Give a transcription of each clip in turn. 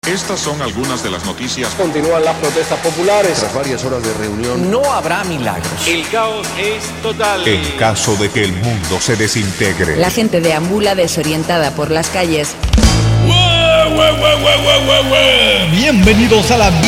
Estas son algunas de las noticias. Continúan las protestas populares. Tras varias horas de reunión, no habrá milagros. El caos es total. En caso de que el mundo se desintegre. La gente deambula desorientada por las calles. Bienvenidos a la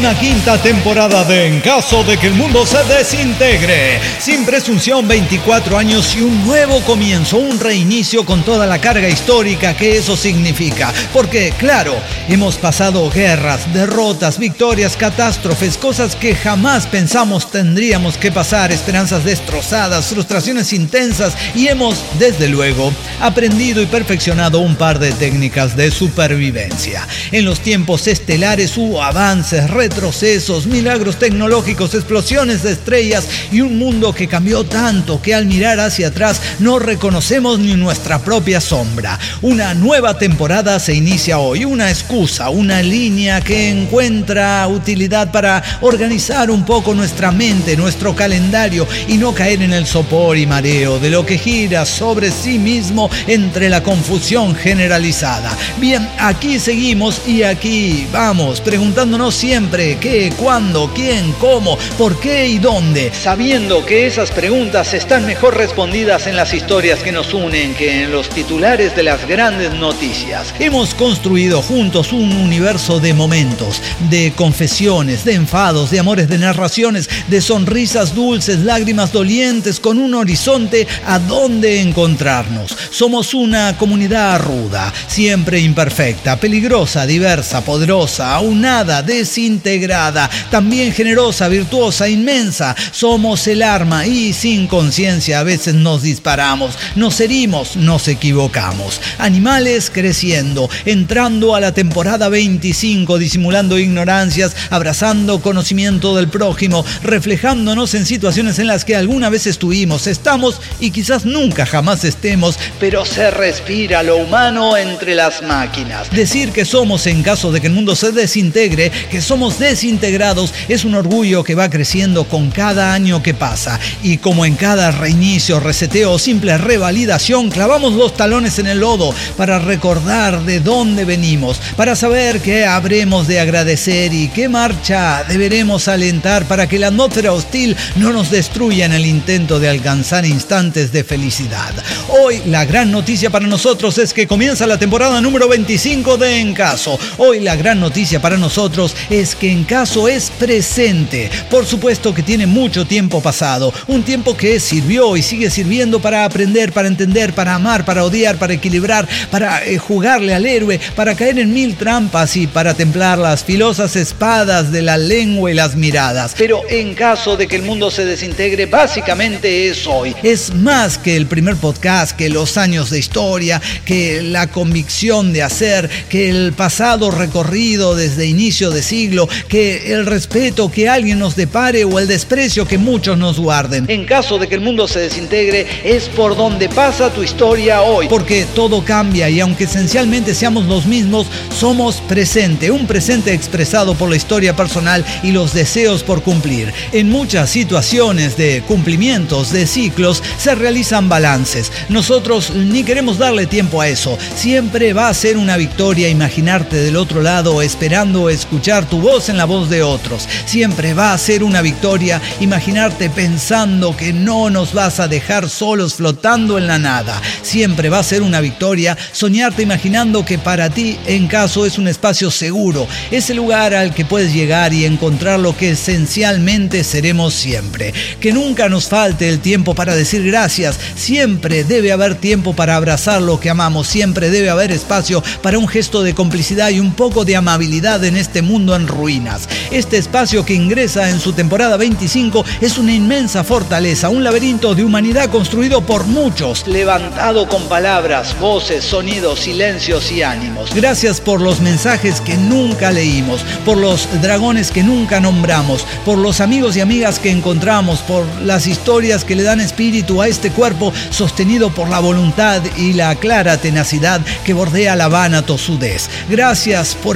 25ª temporada de En caso de que el mundo se desintegre. Sin presunción, 24 años y un nuevo comienzo, un reinicio con toda la carga histórica que eso significa. Porque, claro, hemos pasado guerras, derrotas, victorias, catástrofes, cosas que jamás pensamos tendríamos que pasar, esperanzas destrozadas, frustraciones intensas y hemos, desde luego, aprendido y perfeccionado un par de técnicas de supervivencia. En los tiempos estelares hubo avances, retrocesos, milagros tecnológicos, explosiones de estrellas y un mundo que cambió tanto que al mirar hacia atrás no reconocemos ni nuestra propia sombra. Una nueva temporada se inicia hoy, una excusa, una línea que encuentra utilidad para organizar un poco nuestra mente, nuestro calendario y no caer en el sopor y mareo de lo que gira sobre sí mismo entre la confusión generalizada. Bien, aquí seguimos y aquí vamos, preguntándonos siempre qué, cuándo, quién, cómo, por qué y dónde, sabiendo que esas preguntas están mejor respondidas en las historias que nos unen que en los titulares de las grandes noticias. Hemos construido juntos un universo de momentos, de confesiones, de enfados, de amores, de narraciones, de sonrisas dulces, lágrimas dolientes, con un horizonte a donde encontrarnos. Somos una comunidad ruda, siempre imperfecta, peligrosa, diversa, poderosa, aunada, desintegrada, también generosa, virtuosa, inmensa. Somos el arma y sin conciencia a veces nos disparamos, nos herimos, nos equivocamos. Animales creciendo, entrando a la temporada 25, disimulando ignorancias, abrazando conocimiento del prójimo, reflejándonos en situaciones en las que alguna vez estuvimos, estamos y quizás nunca jamás estemos, pero se respira lo humano entre las máquinas. Decir que somos, en caso de que el mundo se desintegre, que somos desintegrados, es un orgullo que va creciendo con cada año que pasa. Y como en cada reinicio, reseteo o simple revalidación, clavamos los talones en el lodo para recordar de dónde venimos, para saber qué habremos de agradecer y qué marcha deberemos alentar para que la atmósfera hostil no nos destruya en el intento de alcanzar instantes de felicidad. Hoy la gran noticia para nosotros es que comienza la temporada número 25 de En Caso. Hoy la gran noticia para nosotros es que En Caso es presente. Por supuesto que tiene mucho tiempo pasado, un tiempo que sirvió y sigue sirviendo para aprender, para entender, para amar, para odiar, para equilibrar, para jugarle al héroe, para caer en mil trampas y para templar las filosas espadas de la lengua y las miradas. Pero en caso de que el mundo se desintegre, básicamente es hoy. Es más que el primer podcast, que los años de historia, que la convicción de hacer, que el pasado recorrido desde inicio de siglo, que el respeto que alguien nos depare o el desprecio que muchos nos guarden. En caso de que el mundo se desintegre, es por donde pasa tu historia hoy. Porque todo cambia y aunque esencialmente seamos los mismos, somos presente, un presente expresado por la historia personal y los deseos por cumplir. En muchas situaciones de cumplimientos, de ciclos, se realizan balances. Nosotros ni queremos darle tiempo a eso. Siempre va a ser una victoria imaginarte del otro lado esperando escuchar tu voz en la voz de otros. Siempre va a ser una victoria imaginarte pensando que no nos vas a dejar solos flotando en la nada. Siempre va a ser una victoria soñarte imaginando que para ti En Caso es un espacio seguro, ese lugar al que puedes llegar y encontrar lo que esencialmente seremos siempre. Que nunca nos falte el tiempo para decir gracias. Siempre debe haber tiempo para abrazar lo que amamos. Siempre debe haber espacio para un gesto de complicidad y un poco de amabilidad en este mundo en ruinas. Este espacio que ingresa en su temporada 25 es una inmensa fortaleza, un laberinto de humanidad construido por muchos, levantado con palabras, voces, sonidos, silencios y ánimos. Gracias por los mensajes que nunca leímos, por los dragones que nunca nombramos, por los amigos y amigas que encontramos, por las historias que le dan espíritu a este cuerpo sostenido por la voluntad y la clara tenacidad que bordea la vana tosudez. Gracias por acercar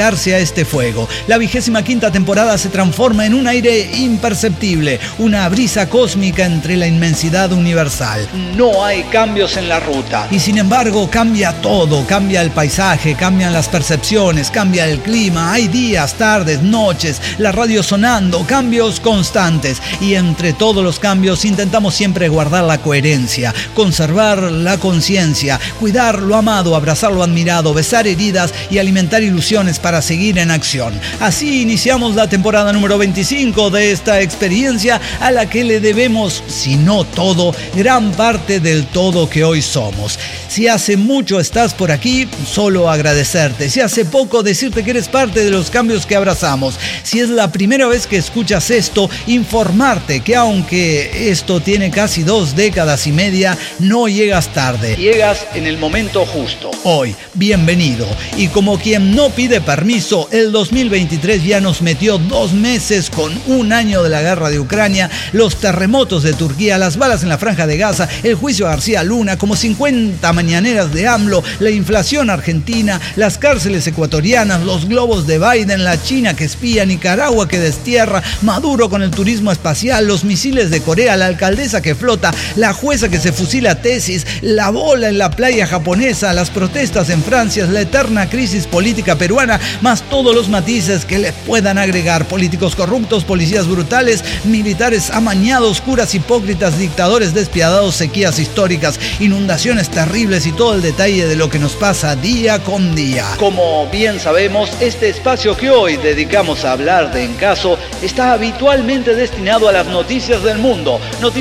acercarse a este fuego. La 25ª temporada se transforma en un aire imperceptible, una brisa cósmica entre la inmensidad universal. No hay cambios en la ruta. Y sin embargo, cambia todo. Cambia el paisaje, cambian las percepciones, cambia el clima. Hay días, tardes, noches, la radio sonando, cambios constantes. Y entre todos los cambios intentamos siempre guardar la coherencia, conservar la conciencia, cuidar lo amado, abrazar lo admirado, besar heridas y alimentar ilusiones para seguir en acción. Así iniciamos la temporada número 25 de esta experiencia a la que le debemos, si no todo, gran parte del todo que hoy somos. Si hace mucho estás por aquí, solo agradecerte. Si hace poco, decirte que eres parte de los cambios que abrazamos. Si es la primera vez que escuchas esto, informarte que aunque esto tiene casi 2 décadas y media, no llegas tarde. Llegas en el momento justo. Hoy, bienvenido. Y como quien no pide permiso, el 2023 ya nos metió 2 meses con 1 año de la guerra de Ucrania, los terremotos de Turquía, las balas en la Franja de Gaza, el juicio a García Luna, como 50 mañaneras de AMLO, la inflación argentina, las cárceles ecuatorianas, los globos de Biden, la China que espía, Nicaragua que destierra, Maduro con el turismo espacial, los misiles de Corea, la alcaldesa que flota, la jueza que se fusila tesis, la bola en la playa japonesa, las protestas en Francia, la eterna crisis política peruana, más todos los matices que le puedan agregar: políticos corruptos, policías brutales, militares amañados, curas hipócritas, dictadores despiadados, sequías históricas, inundaciones terribles y todo el detalle de lo que nos pasa día con día. Como bien sabemos, este espacio que hoy dedicamos a hablar de En Caso está habitualmente destinado a las noticias del mundo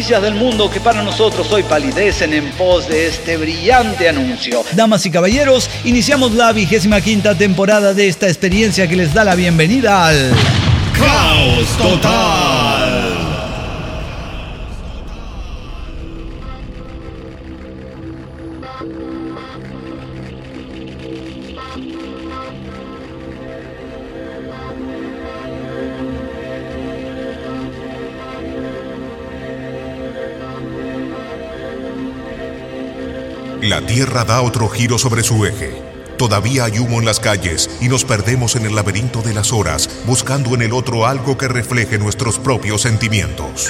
que para nosotros hoy palidecen en pos de este brillante anuncio. Damas y caballeros, iniciamos la 25ª temporada de esta experiencia que les da la bienvenida al ¡Caos Total! La Tierra da otro giro sobre su eje. Todavía hay humo en las calles y nos perdemos en el laberinto de las horas, buscando en el otro algo que refleje nuestros propios sentimientos.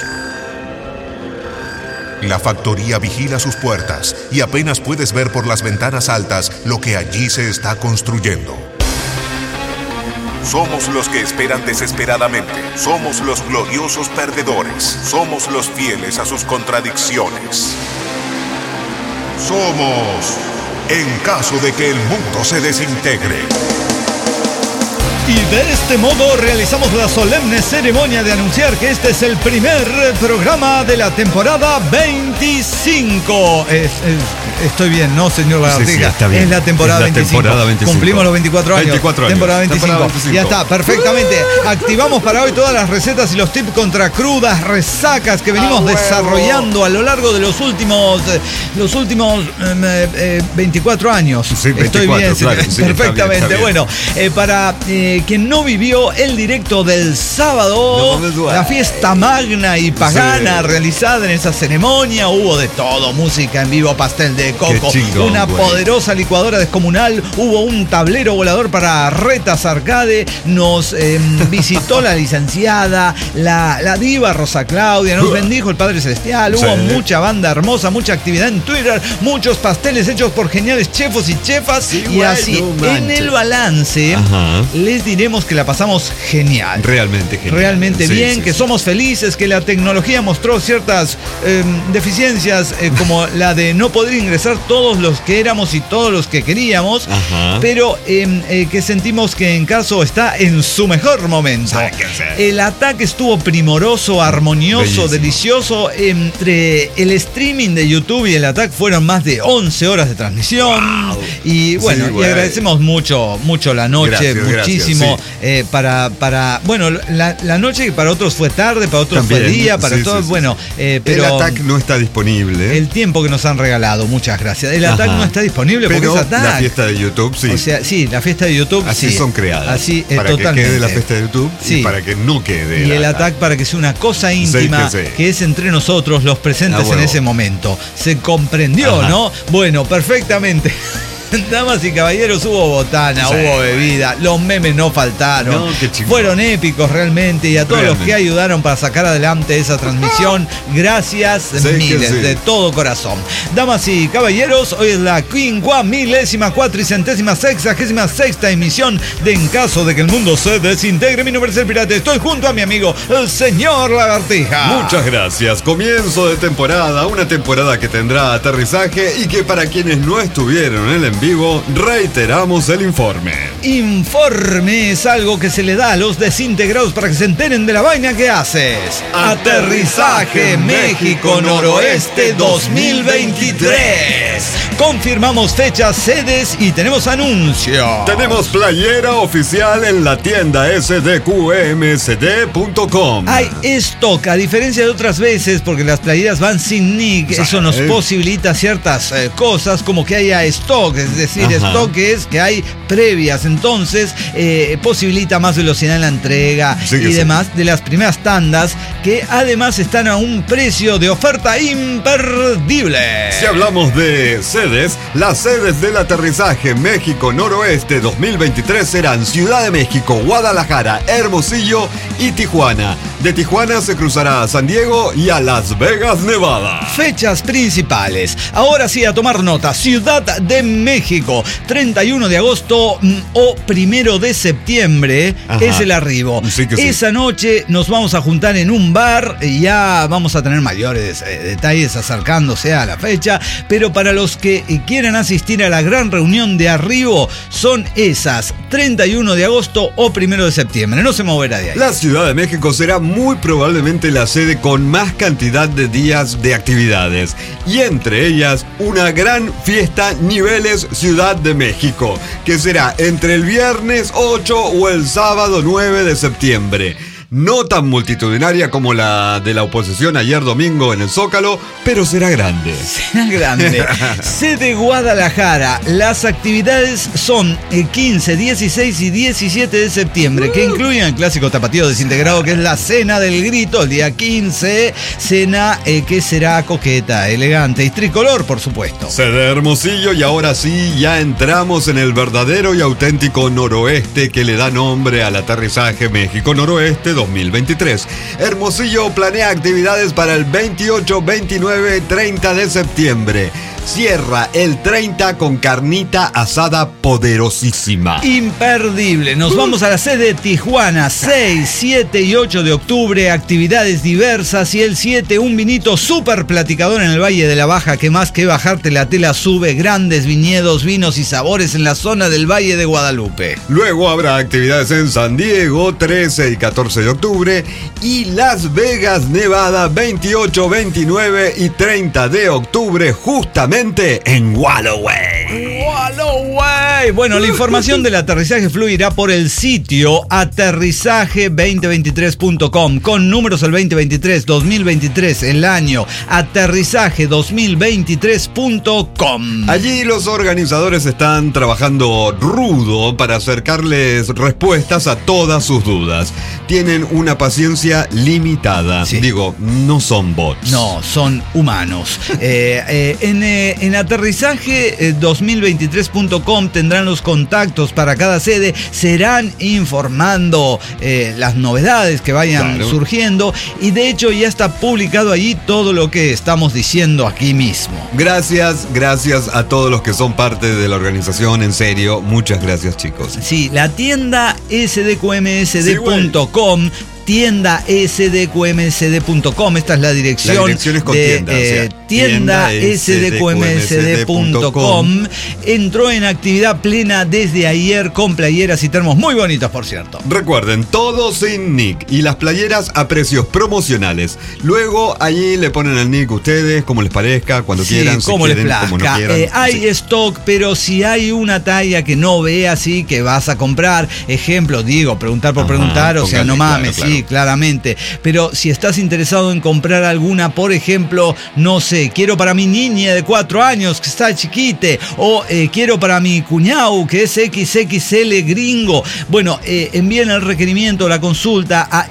La factoría vigila sus puertas y apenas puedes ver por las ventanas altas lo que allí se está construyendo. Somos los que esperan desesperadamente. Somos los gloriosos perdedores. Somos los fieles a sus contradicciones. Somos En Caso de que el mundo se desintegre. Y de este modo realizamos la solemne ceremonia de anunciar que este es el primer programa de la temporada 25. Estoy bien, ¿no, señor Lagartiga? Sí, está bien. Es la temporada 25. Cumplimos los 24 años. 24 años. Temporada 25. Ya está, perfectamente. Activamos para hoy todas las recetas y los tips contra crudas, resacas que venimos desarrollando a lo largo de los últimos 24 años. Sí, 24, estoy bien, claro, sí, perfectamente. Está bien. Bueno, para quien no vivió el directo del sábado, la fiesta magna y pagana realizada en esa ceremonia, hubo de todo: música en vivo, pastel de coco, una poderosa licuadora descomunal, hubo un tablero volador para retas arcade, nos visitó la licenciada, la diva Rosa Claudia, nos bendijo el Padre Celestial, hubo mucha banda hermosa, mucha actividad en Twitter, muchos pasteles hechos por geniales chefos y chefas, sí, y así, en el balance, les diremos que la pasamos genial. Realmente genial. Realmente bien, que somos felices, que la tecnología mostró ciertas deficiencias, como la de no poder ingresar todos los que éramos y todos los que queríamos, pero que sentimos que En Caso está en su mejor momento. El ataque estuvo primoroso, armonioso, bellísimo, delicioso. Entre el streaming de YouTube y el ataque fueron más de 11 horas de transmisión. Wow. Y bueno, y agradecemos mucho la noche, muchísimo. Sí. Bueno, la noche que para otros fue tarde, para otros también fue día, para todos, bueno, pero el ataque no está disponible. El tiempo que nos han regalado, muchas gracias. El ataque no está disponible, pero porque es ataque. La fiesta de YouTube, sí. O sea, sí, la fiesta de YouTube, así son creadas. Así, para totalmente. Que quede la fiesta de YouTube y para que no quede. Y el ataque para que sea una cosa íntima, que es entre nosotros los presentes en ese momento. Se comprendió, ¿no? Bueno, perfectamente. Damas y caballeros, hubo botana, Sí. hubo bebida, los memes no faltaron. No, qué chingón. Fueron épicos realmente, y a todos los que ayudaron para sacar adelante esa transmisión, gracias miles, sí. de todo corazón. Damas y caballeros, hoy es la 54.466ª emisión de En caso de que el mundo se desintegre. Mi nombre es el Pirata, estoy junto a mi amigo, el señor Lagartija. Muchas gracias. Comienzo de temporada, una temporada que tendrá aterrizaje y que para quienes no estuvieron en el en vivo, reiteramos el informe. Informe es algo que se le da a los desintegrados para que se enteren de la vaina que haces. Aterrizaje México Noroeste 2023. Confirmamos fechas, sedes y tenemos anuncio. Tenemos playera oficial en la tienda sdqmsd.com. Hay stock, a diferencia de otras veces, porque las playeras van sin nick. Eso nos posibilita ciertas cosas, como que haya stock, es decir, stock es que hay previas. Entonces, posibilita más velocidad en la entrega y demás de las primeras tandas, que además están a un precio de oferta imperdible. Si hablamos de sedes, las sedes del aterrizaje México Noroeste 2023 serán Ciudad de México, Guadalajara, Hermosillo y Tijuana. De Tijuana se cruzará a San Diego y a Las Vegas, Nevada. Fechas principales. Ahora sí, a tomar nota. Ciudad de México, 31 de agosto o 1 de septiembre es el arribo. Esa noche nos vamos a juntar en un bar y ya vamos a tener mayores detalles acercándose a la fecha, pero para los que quieran asistir a la gran reunión de arribo, son esas, 31 de agosto o 1 de septiembre. No se moverá de ahí. La Ciudad de México será muy probablemente la sede con más cantidad de días de actividades, y entre ellas una gran fiesta niveles Ciudad de México, que será entre el viernes 8 o el sábado 9 de septiembre. No tan multitudinaria como la de la oposición ayer domingo en el Zócalo, pero será grande. Será grande. Sede Guadalajara. Las actividades son el 15, 16 y 17 de septiembre, que incluyen el clásico tapatío desintegrado, que es la cena del grito. El día 15, cena que será coqueta, elegante y tricolor, por supuesto. Sede Hermosillo, y ahora sí, ya entramos en el verdadero y auténtico noroeste que le da nombre al aterrizaje México Noroeste 2023. Hermosillo planea actividades para el 28, 29, 30 de septiembre. Cierra el 30 con carnita asada poderosísima. Imperdible. Nos vamos a la sede de Tijuana, 6, 7 y 8 de octubre, actividades diversas, y el 7 un vinito súper platicador en el Valle de la Baja, que más que bajarte la tela sube, grandes viñedos, vinos y sabores en la zona del Valle de Guadalupe. Luego habrá actividades en San Diego, 13 y 14 de octubre, y Las Vegas, Nevada, 28, 29 y 30 de octubre, justamente en Walloway. Walloway. Bueno, la información del aterrizaje fluirá por el sitio aterrizaje2023.com, con números al 2023, 2023, el año, aterrizaje2023.com. Allí los organizadores están trabajando rudo para acercarles respuestas a todas sus dudas. Tienen una paciencia limitada. Digo, no son bots. No, son humanos. En aterrizaje2023.com tendrán los contactos para cada sede, serán informando las novedades que vayan surgiendo, y de hecho ya está publicado allí todo lo que estamos diciendo aquí mismo. Gracias a todos los que son parte de la organización, en serio, muchas gracias, chicos. Sí, la tienda sdqmsd.com. Tienda sdqmsd.com, esta es la dirección. La dirección es con tienda sdqmsd.com. Entró en actividad plena desde ayer con playeras y termos muy bonitos, por cierto. Recuerden, todo sin nick y las playeras a precios promocionales. Luego allí le ponen el nick ustedes, como les parezca, cuando quieran, como si quieren, les plazca. como no quieran. Hay stock, pero si hay una talla que no veas y que vas a comprar, ejemplo, digo, preguntar por preguntar, o sea, no mames, si sí, claramente. Pero si estás interesado en comprar alguna, por ejemplo, no sé, quiero para mi niña de 4 años que está chiquite, o quiero para mi cuñado que es XXL gringo. Bueno, envíen el requerimiento, la consulta a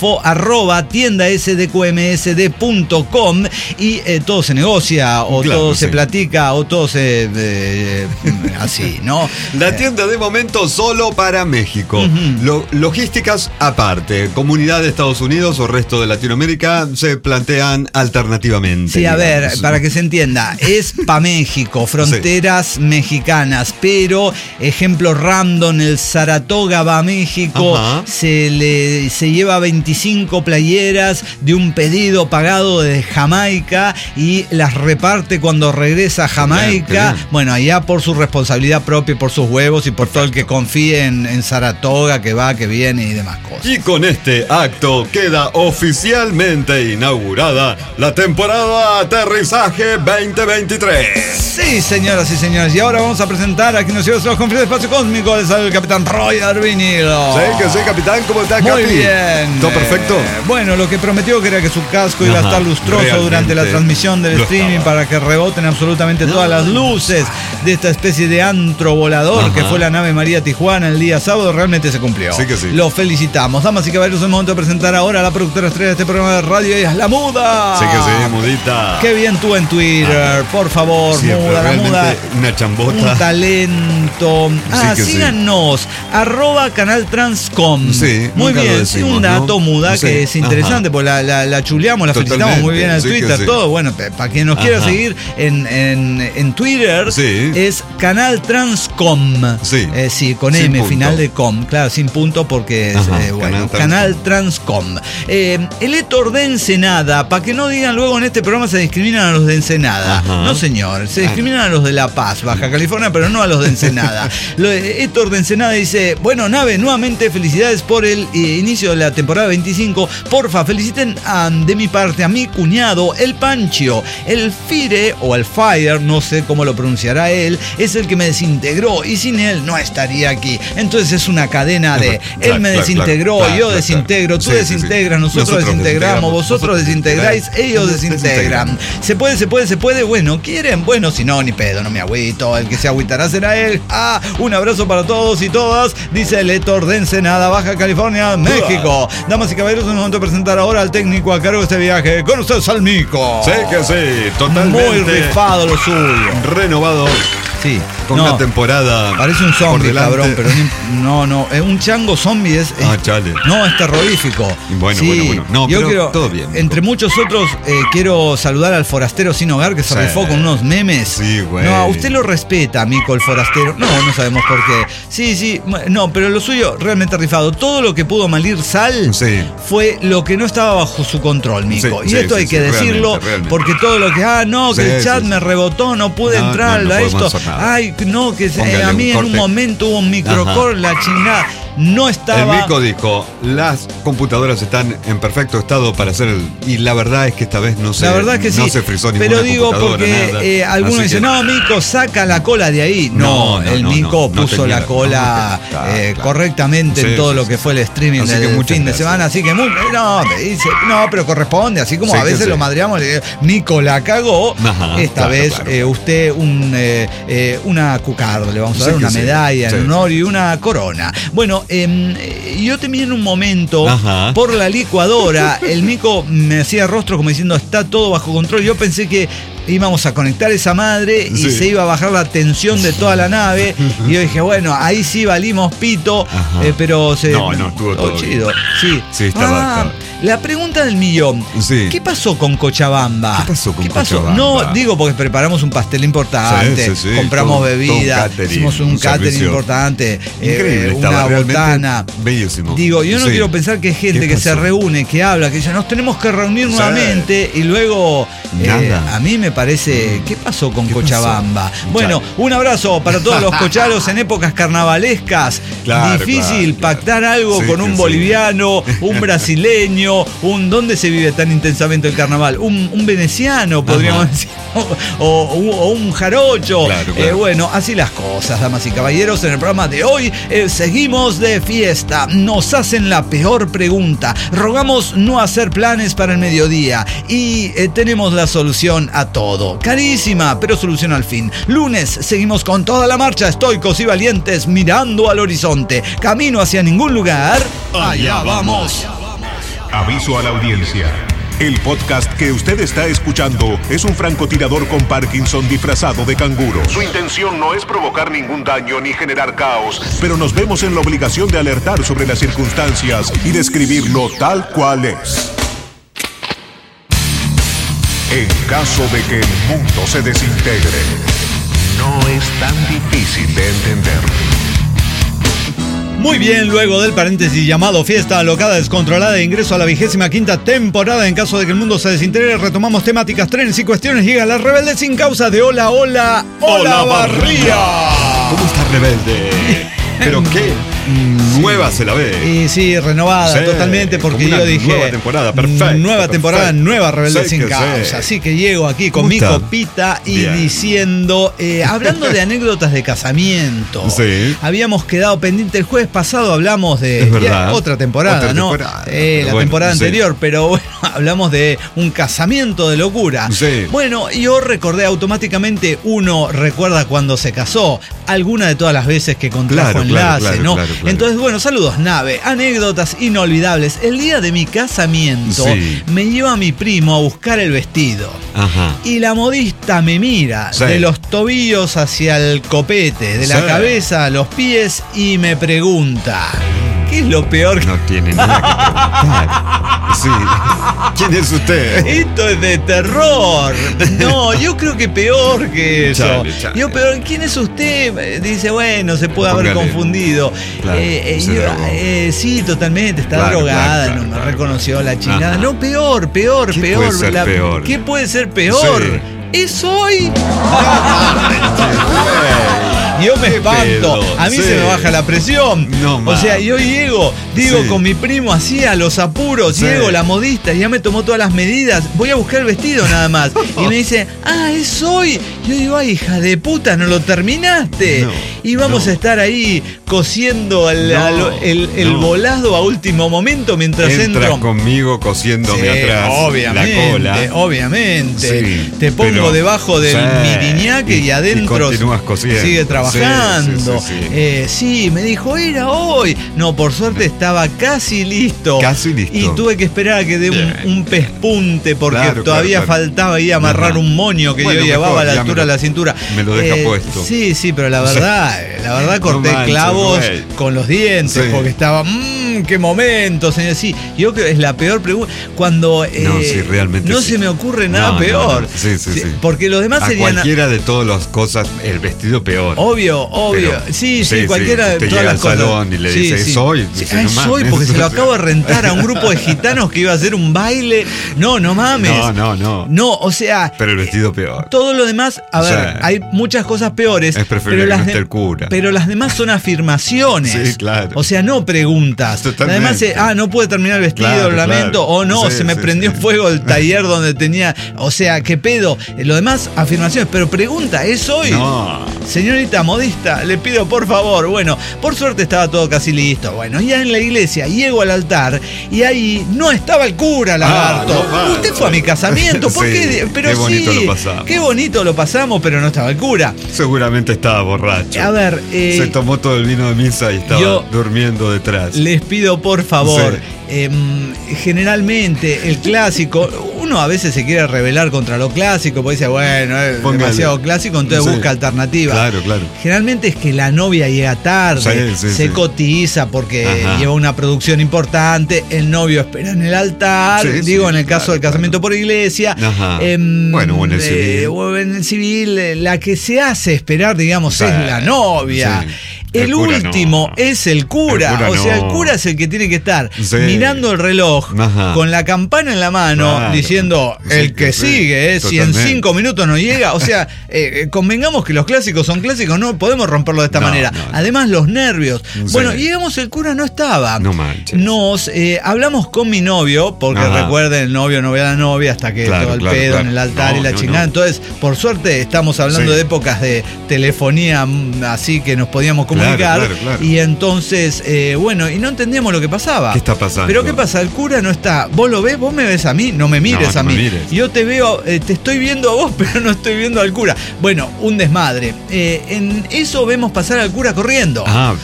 info@tiendasdqmsd.com y todo se negocia, o claro, todo se platica, o todo se así, ¿no? La tienda de momento solo para México. Logísticas aparte. Comunidad de Estados Unidos o resto de Latinoamérica se plantean alternativamente. Sí, digamos. A ver, para que se entienda, es para México, fronteras mexicanas, pero ejemplo random, el Saratoga va a México, se lleva 25 playeras de un pedido pagado de Jamaica y las reparte cuando regresa a Jamaica. Bien. Bueno, allá por su responsabilidad propia, por sus huevos y por todo el que confíe en Saratoga, que va, que viene y demás cosas. Y con este acto queda oficialmente inaugurada la temporada Aterrizaje 2023. Sí, señoras y señores. Y ahora vamos a presentar a quien nos lleva a los confines del espacio cósmico. Les saluda el capitán Roy Arvinilo. Sí, que sí, capitán. ¿Cómo está, Muy Capi? bien. ¿Todo perfecto? Bueno, lo que prometió que era que su casco iba a estar lustroso durante la transmisión del streaming para que reboten absolutamente todas las luces de esta especie de antro volador que fue la nave María Tijuana el día sábado. Realmente se cumplió. Sí que sí. Lo felicitamos. Damas y caballeros, es el momento de presentar ahora a la productora estrella de este programa de radio. Ella es la Muda. Sí que sí, Mudita. Qué bien tú en Twitter, por favor, sí, Muda, la Muda. Una chambota. Un talento. Síganos, @Canal Transcom. Sí, muy bien, decimos, sí, un dato, ¿no? Muda, sí, que es interesante, porque la chuleamos, la felicitamos muy bien en Twitter, todo. Bueno, para quien nos quiera seguir en Twitter, es Canal Transcom. Sí, con sin M, punto. Final de com, claro, sin punto porque es, bueno, Canal Transcom. El Héctor de Ensenada, para que no digan luego en este programa se discriminan a los de Ensenada. No, señor, se discriminan a los de La Paz, Baja California, pero no a los de Ensenada. Héctor de Ensenada dice, bueno, nave, nuevamente felicidades por el inicio de la temporada 25. Porfa, feliciten de mi parte a mi cuñado, el Pancho. El Fire, o el Fire, no sé cómo lo pronunciará él, es el que me desintegró y sin él no estaría aquí. Entonces es una cadena de él me desintegró, yo desintegro, tú desintegras, nosotros desintegramos, vosotros desintegráis, ellos desintegran. Se puede, bueno, ¿quieren? Bueno, si no, ni pedo, no me agüito, el que se agüitará será él. Un abrazo para todos y todas, dice el Héctor de Ensenada, Baja California, México. Damas y caballeros, es el momento de presentar ahora al técnico a cargo de este viaje. Con ustedes, Salmico. Sí que sí, totalmente. Muy rifado lo suyo. Renovado. Sí. Con una temporada. Parece un zombie, cabrón, pero no. Un chango zombie es. Chale. No, es terrorífico. Bueno. No, yo pero quiero, todo bien. Entre muchos otros, quiero saludar al forastero sin hogar que se rifó con unos memes. Sí, güey. No, usted lo respeta, Mico, el forastero. No sabemos por qué. Sí. No, pero lo suyo realmente rifado. Todo lo que pudo malir Sal fue lo que no estaba bajo su control, Mico. Y esto hay que decirlo, realmente. Porque todo lo que. Que el chat me rebotó, no pude entrar a esto. Ay, no, que a mí en un momento hubo un microcore, la chingada. No estaba. El Mico dijo, las computadoras están en perfecto estado para hacer y la verdad es que esta vez no se frizó ninguna. Pero digo porque algunos dicen, no, Mico, saca la cola de ahí. No, el Mico puso la cola correctamente en todo lo que fue el streaming del fin de semana. Así que pero corresponde, así como a veces lo madreamos, Mico la cagó. Esta vez usted una cucarda, le vamos a dar una medalla en honor y una corona. Bueno, yo temí en un momento por la licuadora. El Mico me hacía rostro como diciendo está todo bajo control. Yo pensé que íbamos a conectar esa madre y se iba a bajar la tensión de toda la nave. Y yo dije, bueno, ahí sí valimos pito. Pero no, estuvo todo chido. Sí, estaba. La pregunta del millón. ¿Qué pasó con Cochabamba? ¿Qué pasó con Cochabamba? No, digo porque preparamos un pastel importante, compramos bebidas, hicimos un catering importante, increíble, una botana. Bellísimo. Digo, yo no quiero pensar que hay gente que se reúne, que habla, que dice, nos tenemos que reunir nuevamente y luego a mí me parece, ¿qué pasó con Cochabamba? Bueno, un abrazo para todos los cocharos en épocas carnavalescas. Difícil pactar algo con un boliviano, un brasileño, chileno, ¿dónde se vive tan intensamente el carnaval? Un veneciano, podríamos decir, o un jarocho. Claro. Bueno, así las cosas, damas y caballeros. En el programa de hoy seguimos de fiesta. Nos hacen la peor pregunta. Rogamos no hacer planes para el mediodía y tenemos la solución a todo. Carísima, pero solución al fin. Lunes seguimos con toda la marcha, estoicos y valientes, mirando al horizonte. Camino hacia ningún lugar. Allá vamos. Aviso a la audiencia. El podcast que usted está escuchando es un francotirador con Parkinson disfrazado de canguro. Su intención no es provocar ningún daño ni generar caos, pero nos vemos en la obligación de alertar sobre las circunstancias y describirlo tal cual es. En caso de que el mundo se desintegre, no es tan difícil de entender. Muy bien, luego del paréntesis llamado fiesta alocada descontrolada de ingreso a la 25ª temporada, en caso de que el mundo se desintegre, retomamos temáticas, trenes y cuestiones. Llega la rebelde sin causa de Hola Barría. ¿Cómo está Rebelde? ¿Pero qué? Nueva se la ve. Y sí, renovada totalmente, porque yo dije nueva temporada, perfecto. Nueva temporada, nueva Rebelde sin causa. Sí. Así que llego aquí con mi copita y bien, diciendo, hablando de anécdotas de casamiento. Sí. Habíamos quedado pendiente el jueves pasado, hablamos de otra temporada, ¿no? La temporada anterior, pero bueno, hablamos de un casamiento de locura. Sí. Bueno, yo recordé automáticamente, uno recuerda cuando se casó, alguna de todas las veces que contrajo enlace, ¿no? Claro. Entonces, bueno, saludos, nave. Anécdotas inolvidables. El día de mi casamiento me lleva mi primo a buscar el vestido. Ajá. Y la modista me mira de los tobillos hacia el copete, de la cabeza a los pies y me pregunta: ¿qué es lo peor? No tiene nada que preguntar. Sí. ¿Quién es usted? Esto es de terror. No, yo creo que peor que eso. Chale. Yo peor, ¿quién es usted? Dice, bueno, se puede haber confundido. Claro, sí, totalmente, está drogada, claro, no me reconoció la chingada. Ajá. No, peor. ¿Qué puede ser peor? ¿Qué puede ser peor? Sí. Es hoy. Yo me espanto, a mí se me baja la presión. O sea, yo llego, con mi primo así a los apuros, llego, la modista, ya me tomó todas las medidas, voy a buscar el vestido nada más. Y me dice, es hoy. Yo digo, ay, hija de puta, ¿no lo terminaste? Y vamos a estar ahí cosiendo el volado a último momento mientras entro. Conmigo cosiéndome atrás obviamente, la cola. Obviamente. Sí, te pongo debajo del miriñaque y adentro sigue trabajando. Sí, me dijo, era hoy. No, por suerte estaba casi listo. Y tuve que esperar a que dé un pespunte porque todavía faltaba ahí amarrar un moño que yo llevaba a la altura de la cintura. Me lo deja puesto. Sí, pero la verdad corté clavos con los dientes porque estaba, qué momento, señor. Sí, yo creo que es la peor pregunta. Cuando realmente no se me ocurre nada peor. Sí. Porque los demás serían cualquiera de todas las cosas, el vestido peor. Obvio. Pero, sí, cualquiera de todas las cosas. Al salón y le dice, soy. Es hoy, porque se lo acabo de rentar a un grupo de gitanos que iba a hacer un baile. No mames. No, o sea. Pero el vestido peor. Todo lo demás, a ver, hay muchas cosas peores. Es preferible que no esté el cura. Pero las demás son afirmaciones. Sí, claro. O sea, no preguntas. Totalmente. Además, no pude terminar el vestido, lo lamento. O no, se me prendió fuego el taller donde tenía. O sea, ¿qué pedo? Lo demás, afirmaciones. Pero pregunta, ¿es hoy? No. Señorita modista, le pido por favor. Bueno, por suerte estaba todo casi listo. Bueno, ya en la iglesia llego al altar y ahí no estaba el cura, lagarto. Usted fue a mi casamiento. ¿Por qué? Pero qué bonito lo pasamos. Qué bonito lo pasamos, pero no estaba el cura. Seguramente estaba borracho. A ver, se tomó todo el vino de misa y estaba durmiendo detrás. Les pido por favor. Generalmente el clásico, uno a veces se quiere rebelar contra lo clásico, porque dice, bueno, es demasiado clásico, entonces busca alternativas. Claro. Generalmente es que la novia llega tarde, se cotiza porque lleva una producción importante, el novio espera en el altar, en el caso del casamiento por iglesia. Bueno, o en el civil. O en el civil, la que se hace esperar, digamos, es la novia. El cura último no. es el cura. El cura o sea, no. el cura es el que tiene que estar Sí. mirando el reloj, Ajá. con la campana en la mano, Claro. diciendo Sí, el que sí, sigue, si en totalmente. 5 minutos no llega. O sea, convengamos que los clásicos son clásicos, no podemos romperlo de esta No, manera. no, no. Además, los nervios. Sí. Bueno, llegamos, el cura no estaba. No manches. Nos hablamos con mi novio, porque Ajá. recuerden, el novio no ve a la novia hasta que Claro, todo el claro, pedo claro. en el altar No, y la no, chingada. no. Entonces, por suerte, estamos hablando Sí. de épocas de telefonía, así que nos podíamos comunicar. Claro, claro. Y entonces, bueno, y no entendíamos lo que pasaba. ¿Qué está pasando? Pero ¿qué pasa? El cura no está. ¿Vos lo ves? ¿Vos me ves a mí? No me mires No, a no mí. me mires. Yo te veo, te estoy viendo a vos, pero no estoy viendo al cura. Bueno, un desmadre. En eso vemos pasar al cura corriendo. Ah,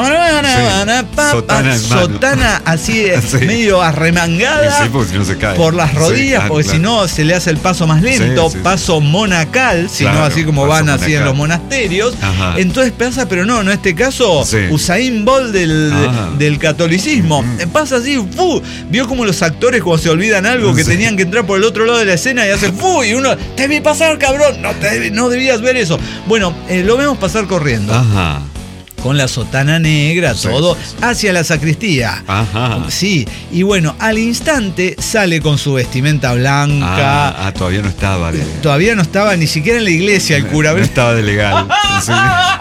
Sotana en mano. Sotana así Sí. medio arremangada. sí, porque si no se cae. Por las rodillas, Sí, porque claro. si no se le hace el paso más lento, Sí, sí, sí. paso monacal, si no Claro, así como paso van así en monacal. los monasterios. Ajá. Entonces pasa, pero no, en este caso, Sí. Usain Bolt Ah. del catolicismo. Pasa así, ¡fu! Vio como los actores cuando se olvidan algo que Sí. tenían que entrar por el otro lado de la escena y hacen ¡fu! Y uno, te vi pasar, cabrón, no debías ver eso. Bueno, lo vemos pasar corriendo. Ajá. Con la sotana negra, Sí, todo, sí, sí. hacia la sacristía. Ajá. Sí, y bueno, al instante sale con su vestimenta blanca. Todavía no estaba. Todavía no estaba ni siquiera en la iglesia el cura. No estaba de legal. Sí.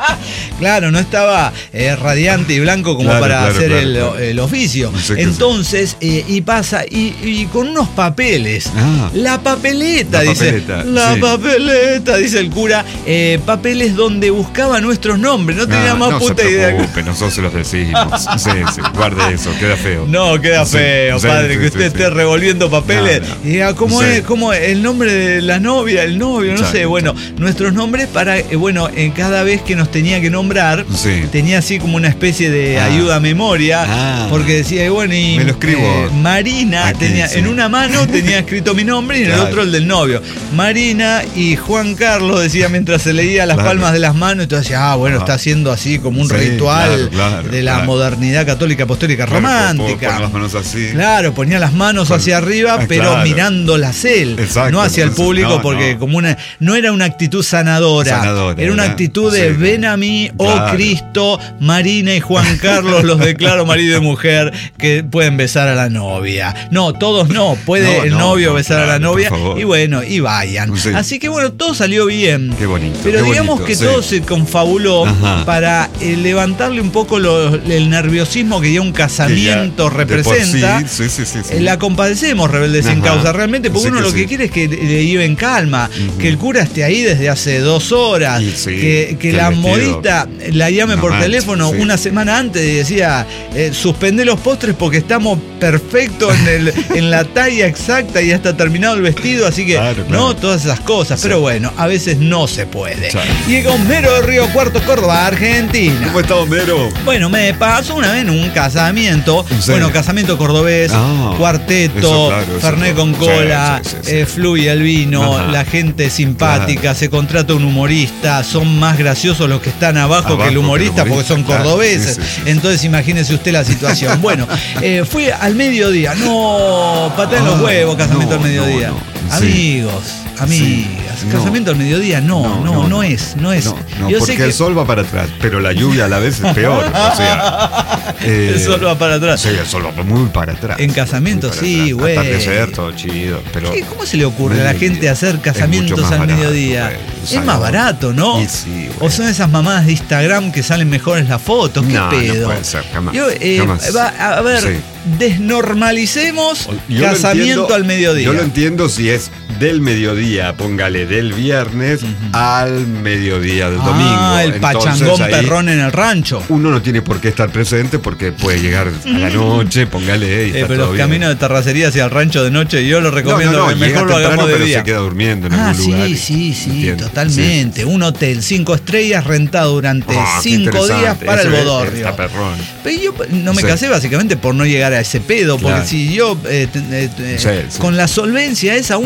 Claro, no estaba radiante y blanco como Claro, para claro, hacer claro, el, claro. el oficio. No sé qué Entonces, y pasa, y con unos papeles. Ah. La papeleta, La dice. papeleta, La sí. papeleta, dice el cura. Papeles donde buscaba nuestros nombres. No tenía más no puta se idea. preocupe, nosotros se los decimos. Sí, sí, guarde eso, queda feo. No, queda Sí, feo, sí, padre, sí, que usted sí, esté sí. revolviendo papeles. No, no. Y diga, ¿cómo Sí. es? ¿Cómo es? El nombre de la novia, el novio, no Exacto, sé. Bueno, nuestros nombres para, cada vez que nos tenía que nombrar, Sí. tenía así como una especie de ayuda a memoria, porque decía, y bueno, y Me lo escribo. Marina Aquí, tenía, sí. en una mano tenía escrito mi nombre y en el Claro. otro el del novio. Marina y Juan Carlos, decía mientras se leía las Claro. palmas de las manos, entonces decía, bueno, está haciendo así como un Sí, ritual claro, de la claro. modernidad católica apostólica Claro, romántica. pon las manos así. Claro, ponía las manos hacia arriba, pero claro. mirándolas él, Exacto, no hacia el entonces, público, no, porque no. como no era una actitud sanadora, Sanadora, era una era, actitud de sí. ven a mí, oh Claro. Cristo, Marina y Juan Carlos los declaro marido y mujer que pueden besar a la novia. No, todos no, puede No, el no, novio no, besar a la claro, novia por favor. y bueno, y vayan. Sí. Así que bueno, todo salió bien. Qué bonito. Pero qué digamos bonito, que sí. todo se confabuló Ajá. para levantarle un poco el nerviosismo que ya un casamiento Que ya, de por representa. sí, sí. La compadecemos, Rebeldes sin Ajá. causa, realmente, porque Sí uno que lo que sí. quiere es que le lleve en calma, que el cura esté ahí desde hace 2 horas, Y sí, que que la el vestido modista la llame no por manches, teléfono sí. una semana antes y decía, suspendé los postres porque estamos perfectos en la talla exacta y ya está terminado el vestido, así que Claro, claro. no, todas esas cosas, Sí. pero bueno, a veces no se puede. Claro. Llega Homero de Río Cuarto, Córdoba, Argentina. ¿Cómo está Homero? Bueno, me pasó una vez en un casamiento, Sí. bueno, casamiento cordobés, Ah, cuarteto, eso claro, eso fernet claro. con cola, Sí, sí, sí. fluye el vino, Ajá. la gente simpática, Claro. se contrata un humorista, son más graciosos los que están abajo que el humorista porque son claro. cordobeses. Sí, sí, sí. Entonces imagínese usted la situación. Bueno, fui al mediodía, no, paté en los huevos, casamiento no, al mediodía. no, no. Amigos, amigas, No. casamiento al mediodía no es. No, Yo porque sé que el sol va para atrás, pero la lluvia a la vez es peor. O sea, el sol va para atrás. Sí, el sol va muy para atrás. En casamiento, Muy para sí, atrás. güey. Atardecer, todo chido. Pero ¿Cómo se le ocurre a la mediodía. gente hacer Es casamientos mucho más al barato, mediodía? güey. Es Salón. más barato, ¿no? Y sí, o güey. son esas mamadas de Instagram que salen mejores las fotos. ¿Qué No, pedo? no puede ser, jamás. Yo, jamás. a ver, Sí. desnormalicemos Yo lo casamiento entiendo- al mediodía. Yo lo entiendo si es del mediodía, póngale del viernes al mediodía del domingo. el Entonces, pachangón ahí perrón en el rancho. Uno no tiene por qué estar presente porque puede llegar a la noche, póngale y está Pero todo los bien. caminos de terracería hacia el rancho de noche, yo lo recomiendo que llega mejor lo temprano, hagamos de pero día. se queda durmiendo en Ah, algún lugar. sí, ¿Entiendes? totalmente. Sí. Un hotel 5 estrellas rentado durante Ah, qué 5 días interesante. para el Ese bodorrio. está perrón. Pero yo no me Sí. casé básicamente por no llegar a ese pedo, porque Claro. si yo Sí, sí. con la solvencia esa uno se Ajá. casa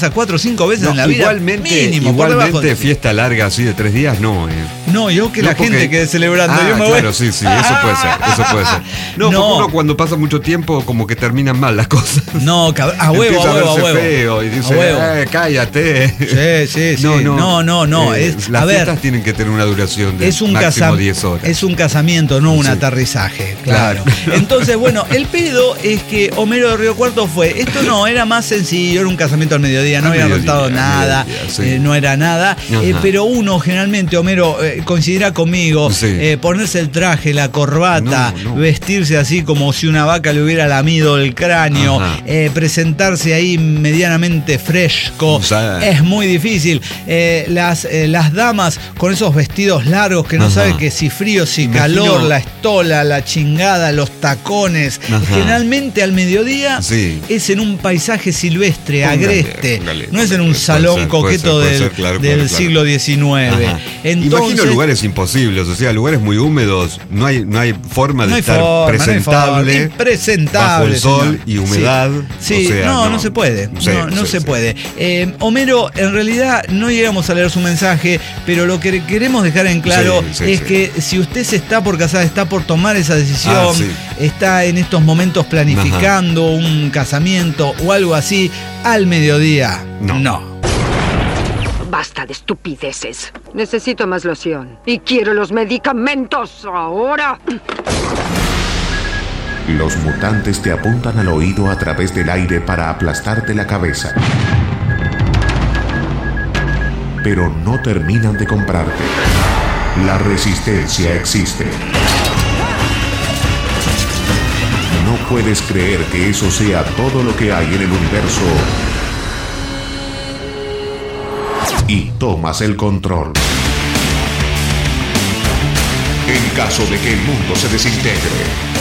pasa 4 o 5 veces en la vida. Igualmente fiesta larga así de 3 días, no. No, yo que la gente quede celebrando. Yo me claro, voy. sí, eso puede ser. No, porque uno cuando pasa mucho tiempo como que terminan mal las cosas. No, a huevo. Feo y dice, cállate. Sí. No. Las fiestas tienen que tener una duración de máximo 10 horas. Es un casamiento, no un aterrizaje. Claro. Entonces, bueno, el pedo es que Homero de Río Cuarto esto no, era más sencillo, era un casamiento al mediodía, no había notado nada, no era nada, pero uno generalmente, Homero, coincidirá conmigo, ponerse el traje, la corbata, vestirse así como si una vaca le hubiera lamido el cráneo, presentarse ahí medianamente fresco, es muy difícil. Las damas con esos vestidos largos que no sabe que si frío, si calor, la estola, la chingada, los tacones, generalmente al mediodía es en un paisaje silvestre, agreste, no es en un salón coqueto del siglo XIX. Imagino lugares imposibles, o sea, lugares muy húmedos, no hay forma de estar presentable bajo el sol y humedad. Sí, o sea, no se puede. No se puede. Homero, en realidad no llegamos a leer su mensaje, pero lo que queremos dejar en claro es que si usted se está por casar, está por tomar esa decisión, está en estos momentos planificando un casamiento o algo así, al mediodía, no. Basta de estupideces. Necesito más loción. Y quiero los medicamentos ahora. Los mutantes te apuntan al oído a través del aire para aplastarte la cabeza. Pero no terminan de comprarte. La resistencia existe. No puedes creer que eso sea todo lo que hay en el universo. Y tomas el control. En caso de que el mundo se desintegre.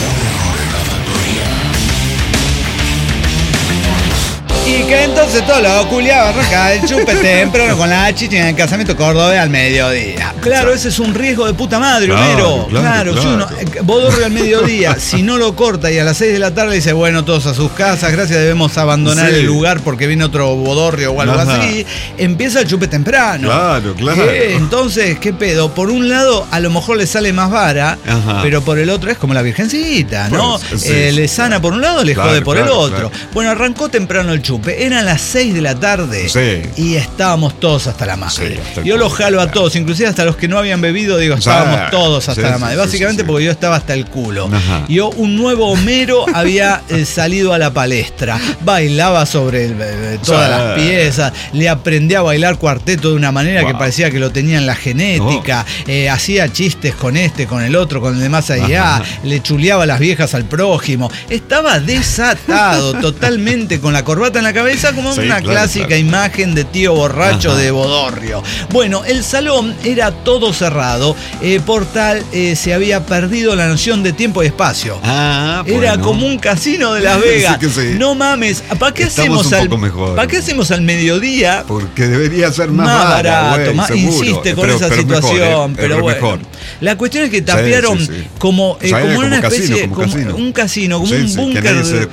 Y que entonces todo lo culiaba arranca el chupe temprano con la chicha en el casamiento cordobés al mediodía. Claro, ese es un riesgo de puta madre, Homero. Claro. Si uno, bodorrio al mediodía, si no lo corta y a las 6 de la tarde dice, bueno, todos a sus casas, gracias, debemos abandonar el lugar porque viene otro bodorrio o algo así, empieza el chupe temprano. Claro. Entonces, ¿qué pedo? Por un lado, a lo mejor le sale más vara, pero por el otro es como la virgencita, ¿no? Le sana por un lado, le jode por el otro. Bueno, arrancó temprano el chupe. Eran las 6 de la tarde y estábamos todos hasta la madre. Yo los jalo a todos, inclusive hasta los que no habían bebido, digo, estábamos todos hasta la madre. Básicamente porque yo estaba hasta el culo. Yo, un nuevo Homero había salido a la palestra, bailaba sobre todas las piezas, le aprendí a bailar cuarteto de una manera que parecía que lo tenía en la genética, hacía chistes con con el otro, con el de más allá, le chuleaba a las viejas al prójimo. Estaba desatado totalmente con la corbata en la cabeza como una clásica imagen de tío borracho de bodorrio. Bueno, el salón era todo cerrado, por tal se había perdido la noción de tiempo y espacio. Era como un casino de Las Vegas. No mames, ¿para qué hacemos al mediodía? Porque debería ser más barato, insiste con esa situación, pero bueno. Mejor. La cuestión es que tapearon como una especie, como un casino, como un búnker,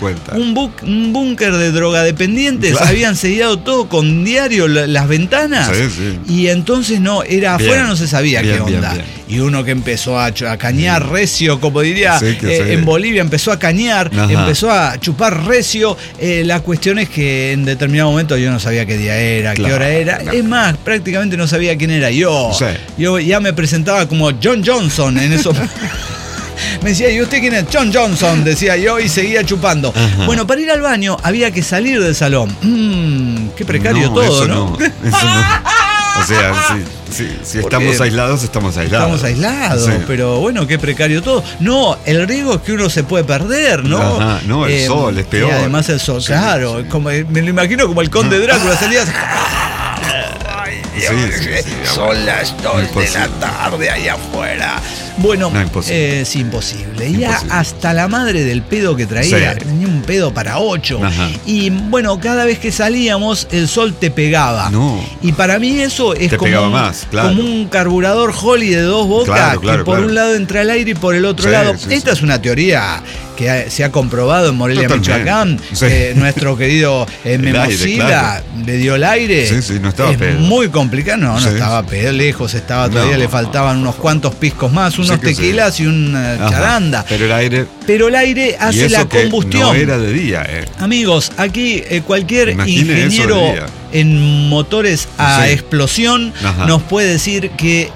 un búnker de drogadependientes. Habían sellado todo con diario las ventanas y entonces afuera no se sabía qué onda. Y uno que empezó a cañar recio, como diría en Bolivia, empezó a cañar, empezó a chupar recio. La cuestión es que en determinado momento yo no sabía qué día era, qué hora era. Es más, prácticamente no sabía quién era yo. Yo ya me presentaba como John Johnson en eso. Me decía, ¿y usted quién es? John Johnson, decía yo, y seguía chupando. Bueno, para ir al baño había que salir del salón. Qué precario todo, ¿no? Eso no. O sea, si estamos aislados, estamos aislados. Estamos aislados, pero bueno, qué precario todo. No, el riesgo es que uno se puede perder, ¿no? No, el sol es peor. Y además el sol, claro. Como, me lo imagino como el conde Drácula, salías... Son las 2 de la tarde ahí afuera. Bueno, es imposible. Ya hasta la madre del pedo que traía, tenía un pedo para 8. Y bueno, cada vez que salíamos, el sol te pegaba. Y para mí eso es como un carburador Holly de 2 bocas, que por un lado entra el aire y por el otro lado. Esta es una teoría que se ha comprobado en Morelia, Michoacán, nuestro querido Memosila le dio el aire. Sí, no estaba pedo. Muy complicado, no estaba pedo, lejos estaba, todavía le faltaban unos cuantos piscos más, unos tequilas y una charanda. Pero el aire hace la combustión. No era de día, Amigos, aquí cualquier ingeniero en motores a explosión nos puede decir que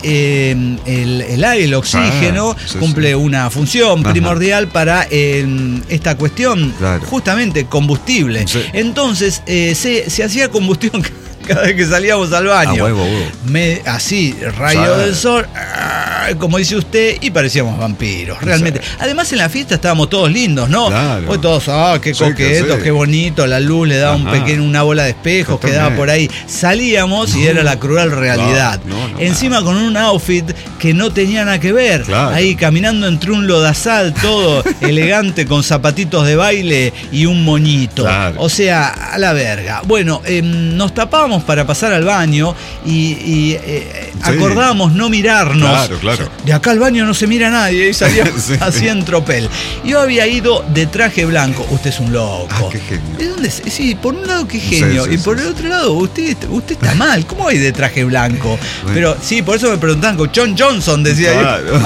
el aire, el oxígeno, cumple una función primordial para esta cuestión, justamente combustible. Entonces se hacía combustión cada vez que salíamos al baño. Así, rayo del sol, como dice usted, y parecíamos vampiros, realmente. Además, en la fiesta estábamos todos lindos, ¿no? Pues todos, qué coquetos, qué bonito, la luz le daba una bola de espejos que daba por ahí. Salíamos y era la cruel realidad. Encima con un outfit que no tenía nada que ver. Ahí caminando entre un lodazal todo elegante con zapatitos de baile y un moñito. O sea, a la verga. Bueno, nos tapábamos para pasar al baño y acordábamos no mirarnos. De acá al baño no se mira a nadie, y salía así en tropel. Yo había ido de traje blanco. Usted es un loco. Qué genio. ¿De dónde? Sí, por un lado qué genio, y por el otro lado usted está mal. ¿Cómo hay de traje blanco? Pero sí, por eso me preguntaban con John Johnson, decía yo.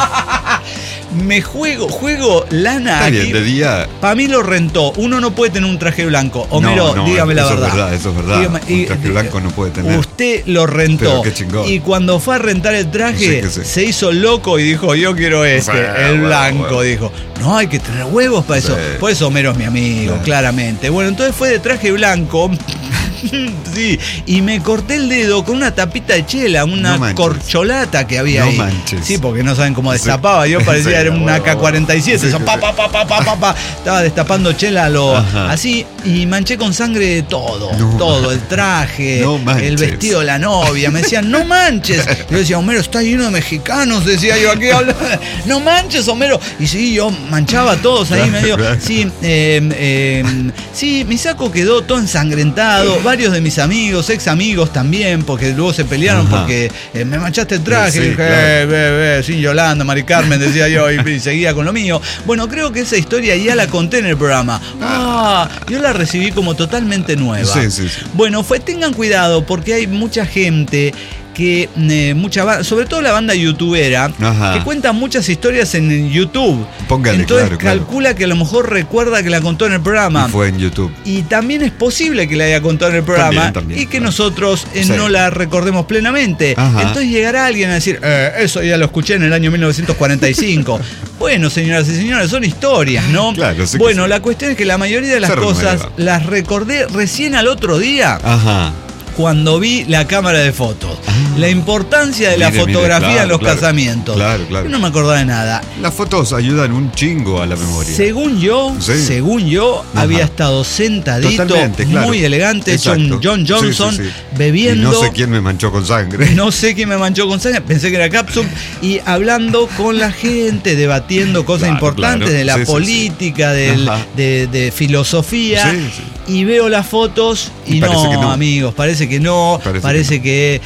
Me juego lana. Está aquí. Bien, de día. Para mí lo rentó. Uno no puede tener un traje blanco. Homero, dígame la verdad. Eso es verdad. Un traje blanco no puede tener. Usted lo rentó. Pero qué chingón. Y cuando fue a rentar el traje, se hizo loco y dijo, yo quiero el blanco. Dijo, no, hay que tener huevos para eso. Por eso Homero es mi amigo, claramente. Bueno, entonces fue de traje blanco. Sí, y me corté el dedo con una tapita de chela, una corcholata que había ahí. Sí, porque no saben cómo destapaba. Yo parecía era una AK-47. Eso, estaba destapando chela así, y manché con sangre todo, el traje, el vestido de la novia. Me decían, no manches. Yo decía, Homero, está lleno de mexicanos, decía yo, aquí habla. No manches, Homero. Y sí, yo manchaba a todos ahí medio. Sí, mi saco quedó todo ensangrentado. Varios de mis amigos, ex amigos también, porque luego se pelearon porque me manchaste el traje. Y dije, sin Yolanda, Mari Carmen, decía yo, y seguía con lo mío. Bueno, creo que esa historia ya la conté en el programa. Yo la recibí como totalmente nueva. Bueno, tengan cuidado porque hay mucha gente que sobre todo la banda youtubera, que cuenta muchas historias en YouTube. Entonces calcula que a lo mejor recuerda que la contó en el programa. Y fue en YouTube. Y también es posible que la haya contado en el programa y que nosotros no la recordemos plenamente. Entonces llegará alguien a decir, eso ya lo escuché en el año 1945. Bueno, señoras y señores, son historias, ¿no? Bueno, la cuestión es que la mayoría de las cosas las recordé recién al otro día. Cuando vi la cámara de fotos, la importancia de la fotografía en los casamientos. Yo no me acordaba de nada. Las fotos ayudan un chingo a la memoria. Según yo, había estado sentadito, muy elegante, hecho un John Johnson, bebiendo. Y no sé quién me manchó con sangre. Pensé que era Capsule, y hablando con la gente, debatiendo cosas importantes de la política, de filosofía. Y veo las fotos y no, amigos, parece que no. Parece que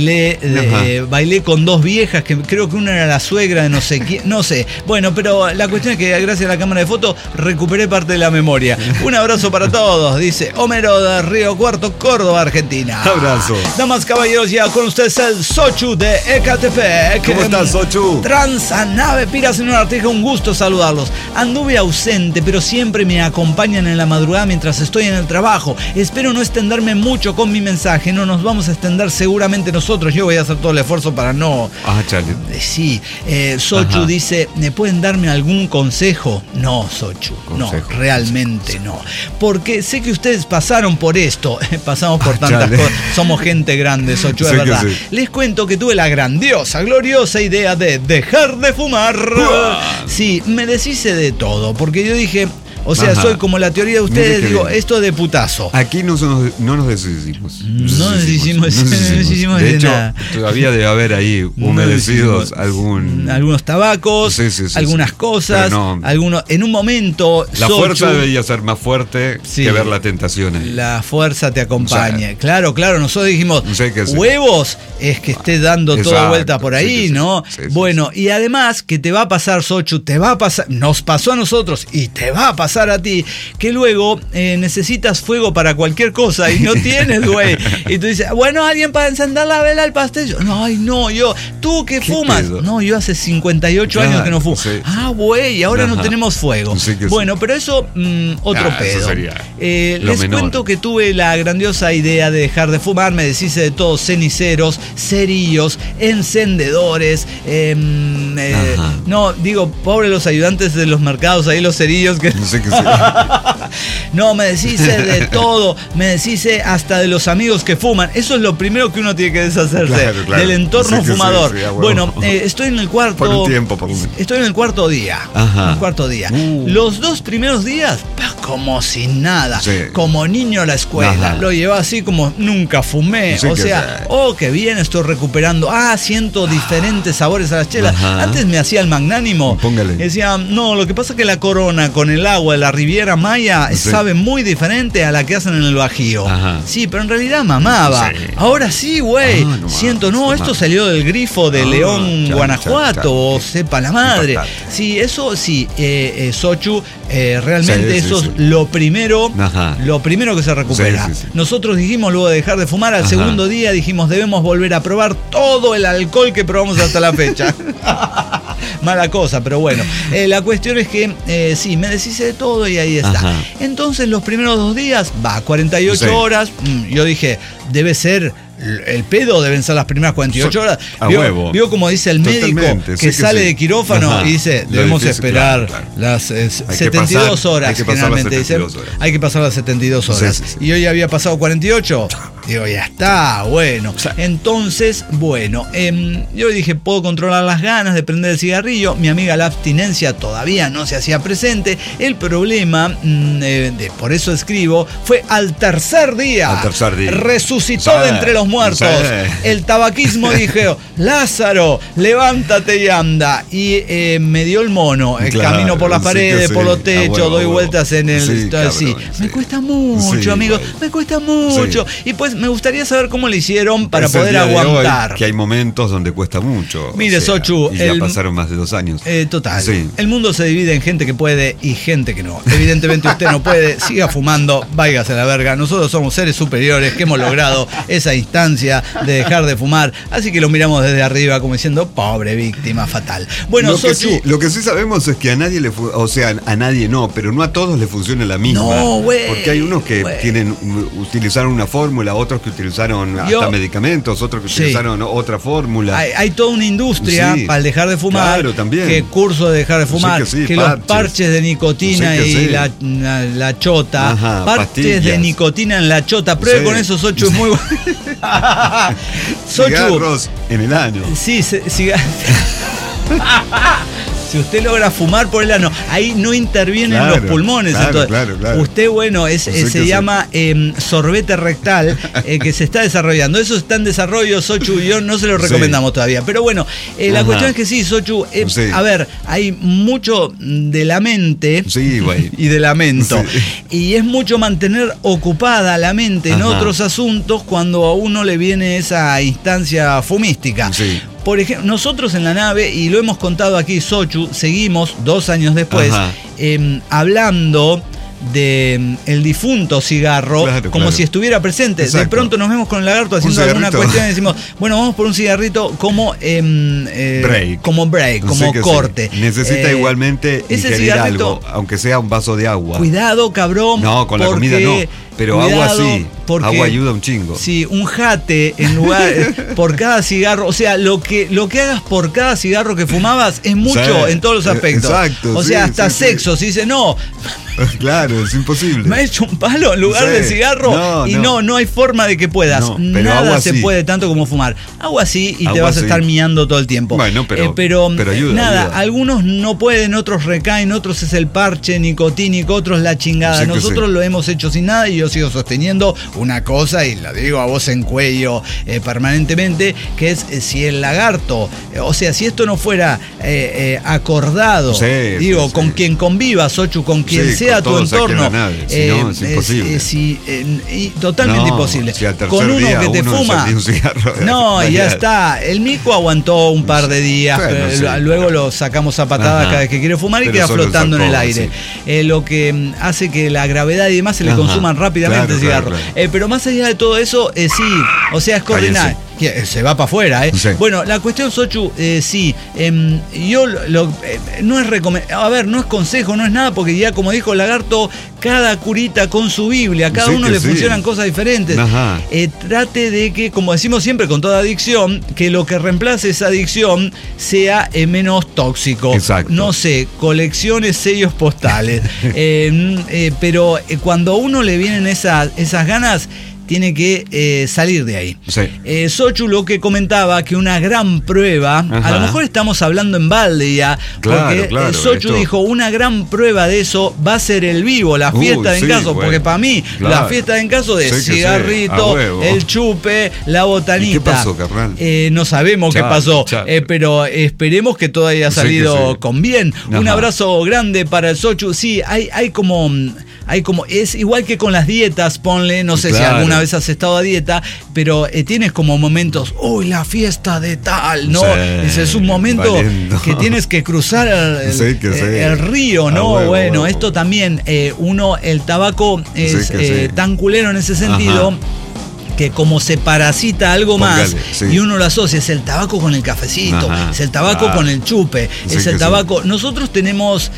bailé con dos viejas, que creo que una era la suegra de no sé quién, no sé. Bueno, pero la cuestión es que gracias a la cámara de fotos recuperé parte de la memoria. Un abrazo para todos, dice Homero de Río Cuarto, Córdoba, Argentina. Abrazo. Damas, caballeros, ya con ustedes el Sochu de Ecatepec. ¿Cómo estás, Sochu? Transanave Piras en una Arteja, un gusto saludarlos. Anduve ausente, pero siempre me acompañan en la madrugada mientras estoy en el trabajo. Espero no extenderme mucho con mi mensaje. No nos vamos a extender seguramente nosotros. Yo voy a hacer todo el esfuerzo para no. Chale. Sí. Sochu dice, ¿me pueden darme algún consejo? No, Sochu. No, realmente no. Porque sé que ustedes pasaron por esto. Pasamos por tantas cosas. Somos gente grande, Sochu, es verdad. Les cuento que tuve la grandiosa, gloriosa idea de dejar de fumar. Sí, me deshice de todo. Porque yo dije, O sea, Ajá. soy como la teoría de ustedes, Mire digo, que esto de putazo. Aquí no nos deshicimos. No deshicimos De hecho, nada. todavía debe haber ahí humedecidos algunos tabacos, Sí, algunas cosas, Pero no. algunos. En un momento, La Sochu, fuerza debería ser más fuerte Sí. que ver la tentación ahí. la fuerza te acompañe. O sea, claro, nosotros dijimos, sé que sí. huevos es que esté dando toda Exacto, vuelta por ahí, sí que sí. ¿no? Sí, sí, bueno, y además que te va a pasar, Sochu, te va a pasar, nos pasó a nosotros y te va a pasar a ti, que luego necesitas fuego para cualquier cosa y no tienes, güey. Y tú dices, bueno, alguien para encender la vela al pastel. ¿Tú que fumas? pedo? No, yo hace 58 años que no fumo. Sí. Ah, güey, ahora no Ajá. tenemos fuego. Sí que sí. Bueno, pero eso, otro Eso pedo. sería Les lo menor. cuento que tuve la grandiosa idea de dejar de fumar, me deshice de todos ceniceros, cerillos, encendedores, Ajá. no, digo, pobre los ayudantes de los mercados, ahí los cerillos que... No sé qué sí. No, me deshice de todo, me deshice hasta de los amigos que fuman. Eso es lo primero que uno tiene que deshacerse, Claro. del entorno Sí que sí, fumador. sí, a huevo. Bueno, estoy en el cuarto... Por un tiempo, por lo menos. Estoy en el cuarto día. Ajá. En el cuarto día. Los 2 primeros días, como sin nada. Sí. Como niño a la escuela. Ajá. Lo llevaba así como nunca fumé. Sí o que sea, sí. qué bien, estoy recuperando. Siento diferentes sabores a las chelas. Ajá. Antes me hacía el magnánimo. Póngale. Decía, no, lo que pasa es que la Corona con el agua de la Riviera Maya Sí. sabe muy diferente a la que hacen en el Bajío. Ajá. Sí, pero en realidad mamaba. Sí. Ahora sí, güey. No Siento, mames, esto no salió del grifo de León, chan, Guanajuato, chan. o sepa la madre. Impactante. Sí, eso sí, Sochu, realmente Sí, eso sí, es sí. lo primero que se recupera. Sí, sí, sí. Nosotros dijimos luego de dejar de fumar, al Ajá. segundo día dijimos, debemos volver a probar todo el alcohol que probamos hasta la fecha. Mala cosa, pero bueno. La cuestión es que sí, me deshice de todo y ahí está. Ajá. Entonces los primeros 2 días, 48 Sí. horas, yo dije, debe ser... El pedo deben ser las primeras 48 horas. A huevo. Vio como dice el médico Totalmente, que sí que sale sí. de quirófano Ajá. y dice, Lo debemos difícil, esperar claro. las que 72 pasar- horas. hay que pasar las Generalmente 72 dicen, horas. hay que pasar las 72 horas. Sí, sí, sí. Y hoy había pasado 48. Digo, ya está, bueno. Entonces, bueno, yo dije, puedo controlar las ganas de prender el cigarrillo. Mi amiga la abstinencia todavía no se hacía presente. El problema, por eso escribo, fue al tercer día. Al tercer día. Resucitó Sí. de entre los muertos. Sí. El tabaquismo dijo, Lázaro, levántate y anda. Y me dio el mono. Claro, Camino por las sí paredes, que sí. por los A techos, huevo, doy a huevo. vueltas en el... Sí, cabrón, sí. sí. Me cuesta mucho, Sí, amigo. güey. Me cuesta mucho. Sí. Y pues me gustaría saber cómo le hicieron para Es el poder día de hoy aguantar. que hay momentos donde cuesta mucho. Mire, Sochu, y ya pasaron más de 2 años. Total. Sí. El mundo se divide en gente que puede y gente que no. Evidentemente usted no puede, siga fumando, váyase a la verga. Nosotros somos seres superiores que hemos logrado esa instancia de dejar de fumar. Así que lo miramos desde arriba como diciendo, pobre víctima fatal. Bueno, Sochu. Lo que sí sabemos es que a nadie a nadie no, pero no a todos le funciona la misma. No, güey. Porque hay unos que utilizaron una fórmula, otros que utilizaron hasta medicamentos, otros que utilizaron otra fórmula. Hay toda una industria para el dejar de fumar. Claro, también. Que cursos de dejar de fumar. Sí, que los parches de nicotina Sí que y sí. la chota. Ajá, parches pastillas. de nicotina en la chota. Pruebe Sí. con eso, Sochu, es muy bueno. Sochu. Cigarros en el ano. Sí, si usted logra fumar por el ano, ahí no intervienen Claro, los pulmones. claro, Entonces, claro. usted, bueno, se llama sorbete rectal que se está desarrollando. Eso está en desarrollo, Sochu y yo no se lo recomendamos todavía. Pero bueno, la cuestión es que sí, Sochu, a ver, hay mucho de la mente y de lamento. Sí. Y es mucho mantener ocupada la mente en otros asuntos cuando a uno le viene esa instancia fumística. Sí. Por ejemplo, nosotros en la nave, y lo hemos contado aquí, Sochu, seguimos 2 años después, hablando de el difunto cigarro, como si estuviera presente. Exacto. De pronto nos vemos con el lagarto haciendo alguna cuestión y decimos, bueno, vamos por un cigarrito como break, como corte. Sí. Necesita igualmente ingerir algo, aunque sea un vaso de agua. Cuidado, cabrón. No, con la comida no. Pero agua sí, agua ayuda un chingo. Sí, un jate en lugar por cada cigarro, o sea, lo que hagas por cada cigarro que fumabas es mucho en todos los aspectos. Exacto. O sea, hasta sexo, si dice, no, Claro, es imposible. Me ha hecho un palo en lugar de cigarro no hay forma de que puedas. No, nada se sí puede tanto como fumar. Agua sí y agua te vas a estar sí miando todo el tiempo. Bueno, pero ayuda. Nada, ayuda. algunos no pueden, otros recaen, otros es el parche nicotínico, otros la chingada. Sí, Nosotros lo hemos hecho sin nada y yo sigo sosteniendo una cosa y la digo a voz en cuello permanentemente, que es si el lagarto, o sea, si esto no fuera acordado, con quien convivas, Sochu, con quien sea tu entorno, si no, es imposible. Totalmente imposible. Si con uno día que te fuma, un cigarro, y ya está. El mico aguantó un par de días, pero luego lo sacamos a patadas cada vez que quiere fumar y queda flotando en el aire. Lo que hace que la gravedad y demás se le consuman rápidamente el cigarro. Claro. Pero más allá de todo eso, sí, o sea, es coordinar. Se va para afuera, Sí. Bueno, la cuestión, Sochu, sí. Yo no es no es consejo, no es nada, porque ya como dijo Lagarto, cada curita con su Biblia, cada uno le funcionan cosas diferentes. Trate de que, como decimos siempre con toda adicción, que lo que reemplace esa adicción sea menos tóxico. Exacto. No sé, colecciones, sellos postales. Pero cuando a uno le vienen esas ganas, tiene que salir de ahí. Sí. Sochu lo que comentaba, que una gran prueba, a lo mejor estamos hablando en balde ya, porque Sochu dijo, una gran prueba de eso va a ser el vivo, la fiesta de encaso, porque para mí, la fiesta de encaso de cigarrito, el chupe, la botanita. ¿Y qué pasó, carnal? No sabemos qué pasó, pero esperemos que todo haya salido con bien. Un abrazo grande para el Sochu. Sí, hay como, es igual que con las dietas, ponle, no sé si alguna vez has estado a dieta, pero tienes como momentos, la fiesta de tal, ¿no? Ese es un momento que tienes que cruzar el río, ¿no? Esto también, el tabaco es tan culero en ese sentido. Que como se parasita algo más y uno lo asocia, es el tabaco con el cafecito, es el tabaco con el chupe, es el tabaco. Nosotros tenemos,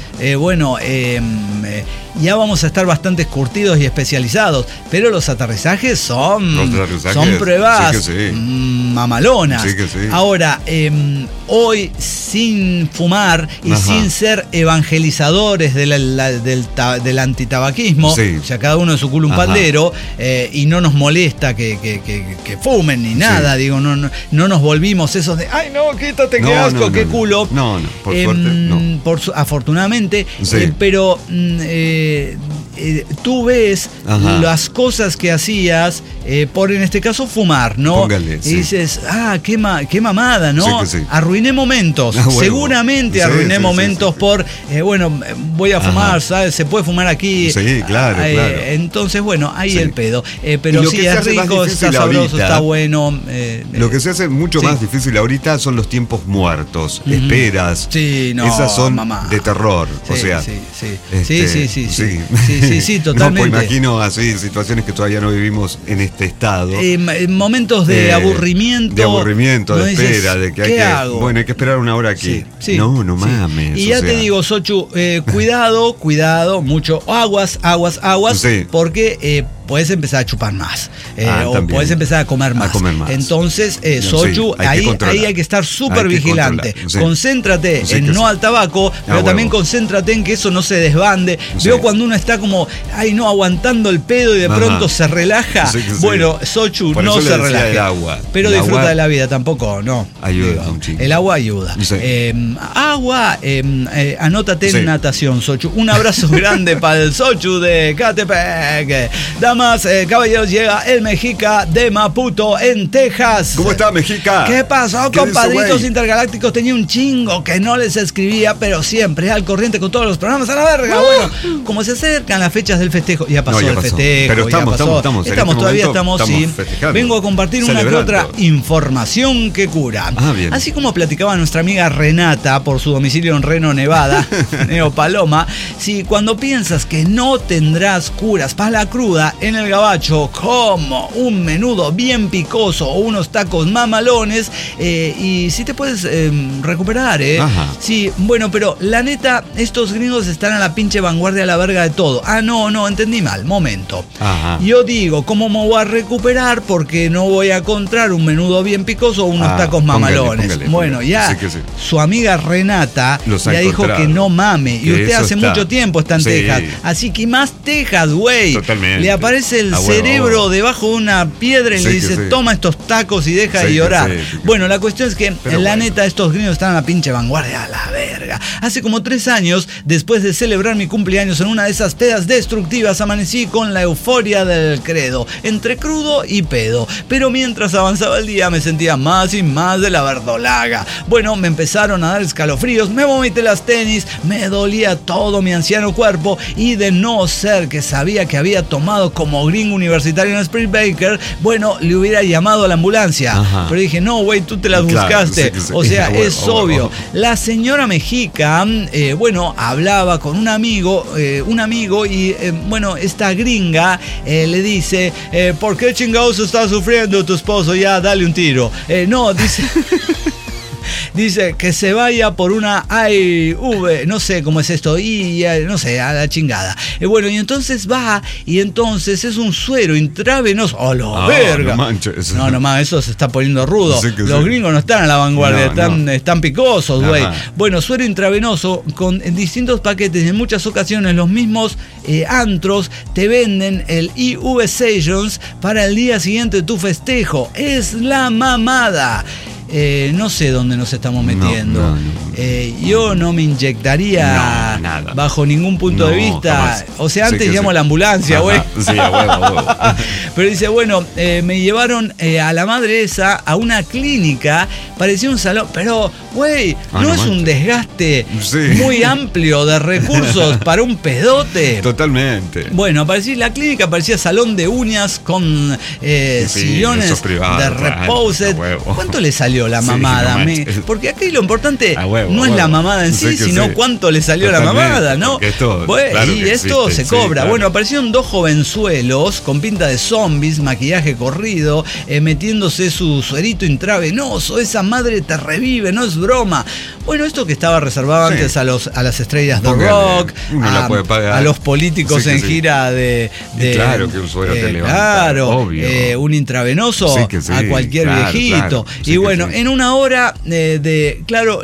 ya vamos a estar bastante curtidos y especializados, pero los aterrizajes son pruebas mamalonas. Ahora, hoy sin fumar y sin ser evangelizadores del antitabaquismo, ya cada uno de su culo un pandero, y no nos molesta que fumen ni nada, digo, no nos volvimos esos de, ay no, quítate, qué asco, qué culo. No, por suerte, no. Afortunadamente, pero tú ves las cosas que hacías por, en este caso, fumar, ¿no? Póngale, y dices, qué mamada, ¿no? Arruiné momentos, seguramente arruiné momentos por, voy a fumar, ¿sabes? Se puede fumar aquí. Sí, claro. Entonces, ahí el pedo. Pero sí, es rico, está sabroso, está bueno. Lo que se hace mucho más difícil ahorita son los tiempos muertos, esperas. Sí, no, esas son de terror, o sea. Sí, totalmente. No, pues imagino así situaciones que todavía no vivimos en este estado. Momentos de aburrimiento. De espera, de que hay que esperar una hora aquí. No mames. Y ya te digo, Sochu, cuidado, mucho aguas, porque puedes empezar a chupar más. O puedes empezar a comer más. Entonces, Sochu, ahí hay que estar súper vigilante. Concéntrate en no al tabaco, pero también concéntrate en que eso no se desbande. Veo cuando uno está como, aguantando el pedo y de pronto se relaja. Bueno, Sochu, no se relaja. Pero disfruta de la vida tampoco, no. Ayuda un chingo. El agua ayuda. Anótate en natación, Sochu. Un abrazo grande para el Sochu de Catepec. Damas, caballeros, llega el Mexica de Maputo, en Texas. ¿Cómo está, Mexica? ¿Qué pasó, compadritos intergalácticos? Tenía un chingo que no les escribía, pero siempre al corriente con todos los programas. A la verga. Bueno, como se acercan las fechas del festejo, ya pasó el festejo. Pero estamos todavía estamos, sí. Vengo a compartir una que otra información que cura. Bien. Así como platicaba nuestra amiga Renata por su domicilio en Reno, Nevada, Neo Paloma, si cuando piensas que no tendrás curas para la cruda, en el Gabacho como un menudo bien picoso o unos tacos mamalones, y si te puedes recuperar, Ajá. Sí, bueno, pero la neta, estos gringos están a la pinche vanguardia, a la verga de todo. No, entendí mal, momento. Ajá. Yo digo, ¿cómo me voy a recuperar? Porque no voy a encontrar un menudo bien picoso o unos tacos mamalones. Póngale. Bueno, ya Sí. su amiga Renata Los ha ya dijo encontrado. que no mame. Y Que usted eso hace está. mucho tiempo está en Sí. Texas. Así que más Texas, güey. Totalmente. Le aparece el A huevo, cerebro a huevo. debajo de una piedra y Sí le que dice, sí. toma estos tacos y deja Sí de que llorar. sí, sí que Bueno, la cuestión es que Pero la bueno. neta, estos gringos están a la pinche vanguardia, a la verga. Hace como 3 años, después de celebrar mi cumpleaños en una de esas pedas destructivas, amanecí con la euforia del credo, entre crudo y pedo. Pero mientras avanzaba el día me sentía más y más de la verdolaga. Bueno, me empezaron a dar escalofríos, me vomité las tenis, me dolía todo mi anciano cuerpo, y de no ser que sabía que había tomado como gringo universitario en Spring Baker, bueno, le hubiera llamado a la ambulancia. Ajá. Pero dije, no, güey, tú te las Claro, buscaste. sí que sí. O sea, A huevo, es a huevo. obvio. La señora Mexica, bueno, hablaba con un amigo y, bueno, esta gringa le dice, ¿por qué chingados está sufriendo tu esposo? Ya, dale un tiro. No, dice... Dice que se vaya por una IV, no sé cómo es esto, y no sé, a la chingada. Bueno, y entonces va, y entonces es un suero intravenoso. ¡Oh, la verga! No manches. No, más, eso se está poniendo rudo. Sí que Los sí. gringos no están a la vanguardia, No. están picosos, güey. Ajá. Bueno, suero intravenoso con distintos paquetes. En muchas ocasiones los mismos antros te venden el IV Sessions para el día siguiente de tu festejo. Es la mamada. No sé dónde nos estamos metiendo. No. Yo no me inyectaría No, nada. bajo ningún punto No, de vista. jamás. O sea, Sí antes que llamo sí. a la ambulancia, Ajá. güey. Sí, a huevo. Pero dice, bueno, me llevaron a la madre esa a una clínica, parecía un salón, pero, güey, Ah, ¿no no es un manches. desgaste Sí. muy amplio de recursos para un pedote? Totalmente. Bueno, la clínica parecía salón de uñas con sillones esos privados, de claro, reposet. a huevo. ¿Cuánto le salió la Sí, mamada? no manches. Porque aquí lo importante A huevo, no a es la huevo. mamada en sí, Sí que sino sí. cuánto le salió la Totalmente, mamada, ¿no? porque esto, Bueno, claro y que esto existe, se sí, cobra. claro. Bueno, aparecieron 2 jovenzuelos con pinta de zombies, maquillaje corrido, metiéndose su suerito intravenoso. Esa madre te revive, no es broma. Bueno, esto que estaba reservado Sí. antes a las estrellas de Póngale, rock, uno la puede pagar. a los políticos Sí que en sí. gira de Y claro que un suero te levanta, claro, obvio. un intravenoso Sí que sí, a cualquier claro, viejito. claro, sí Y que bueno, sí. en una hora claro,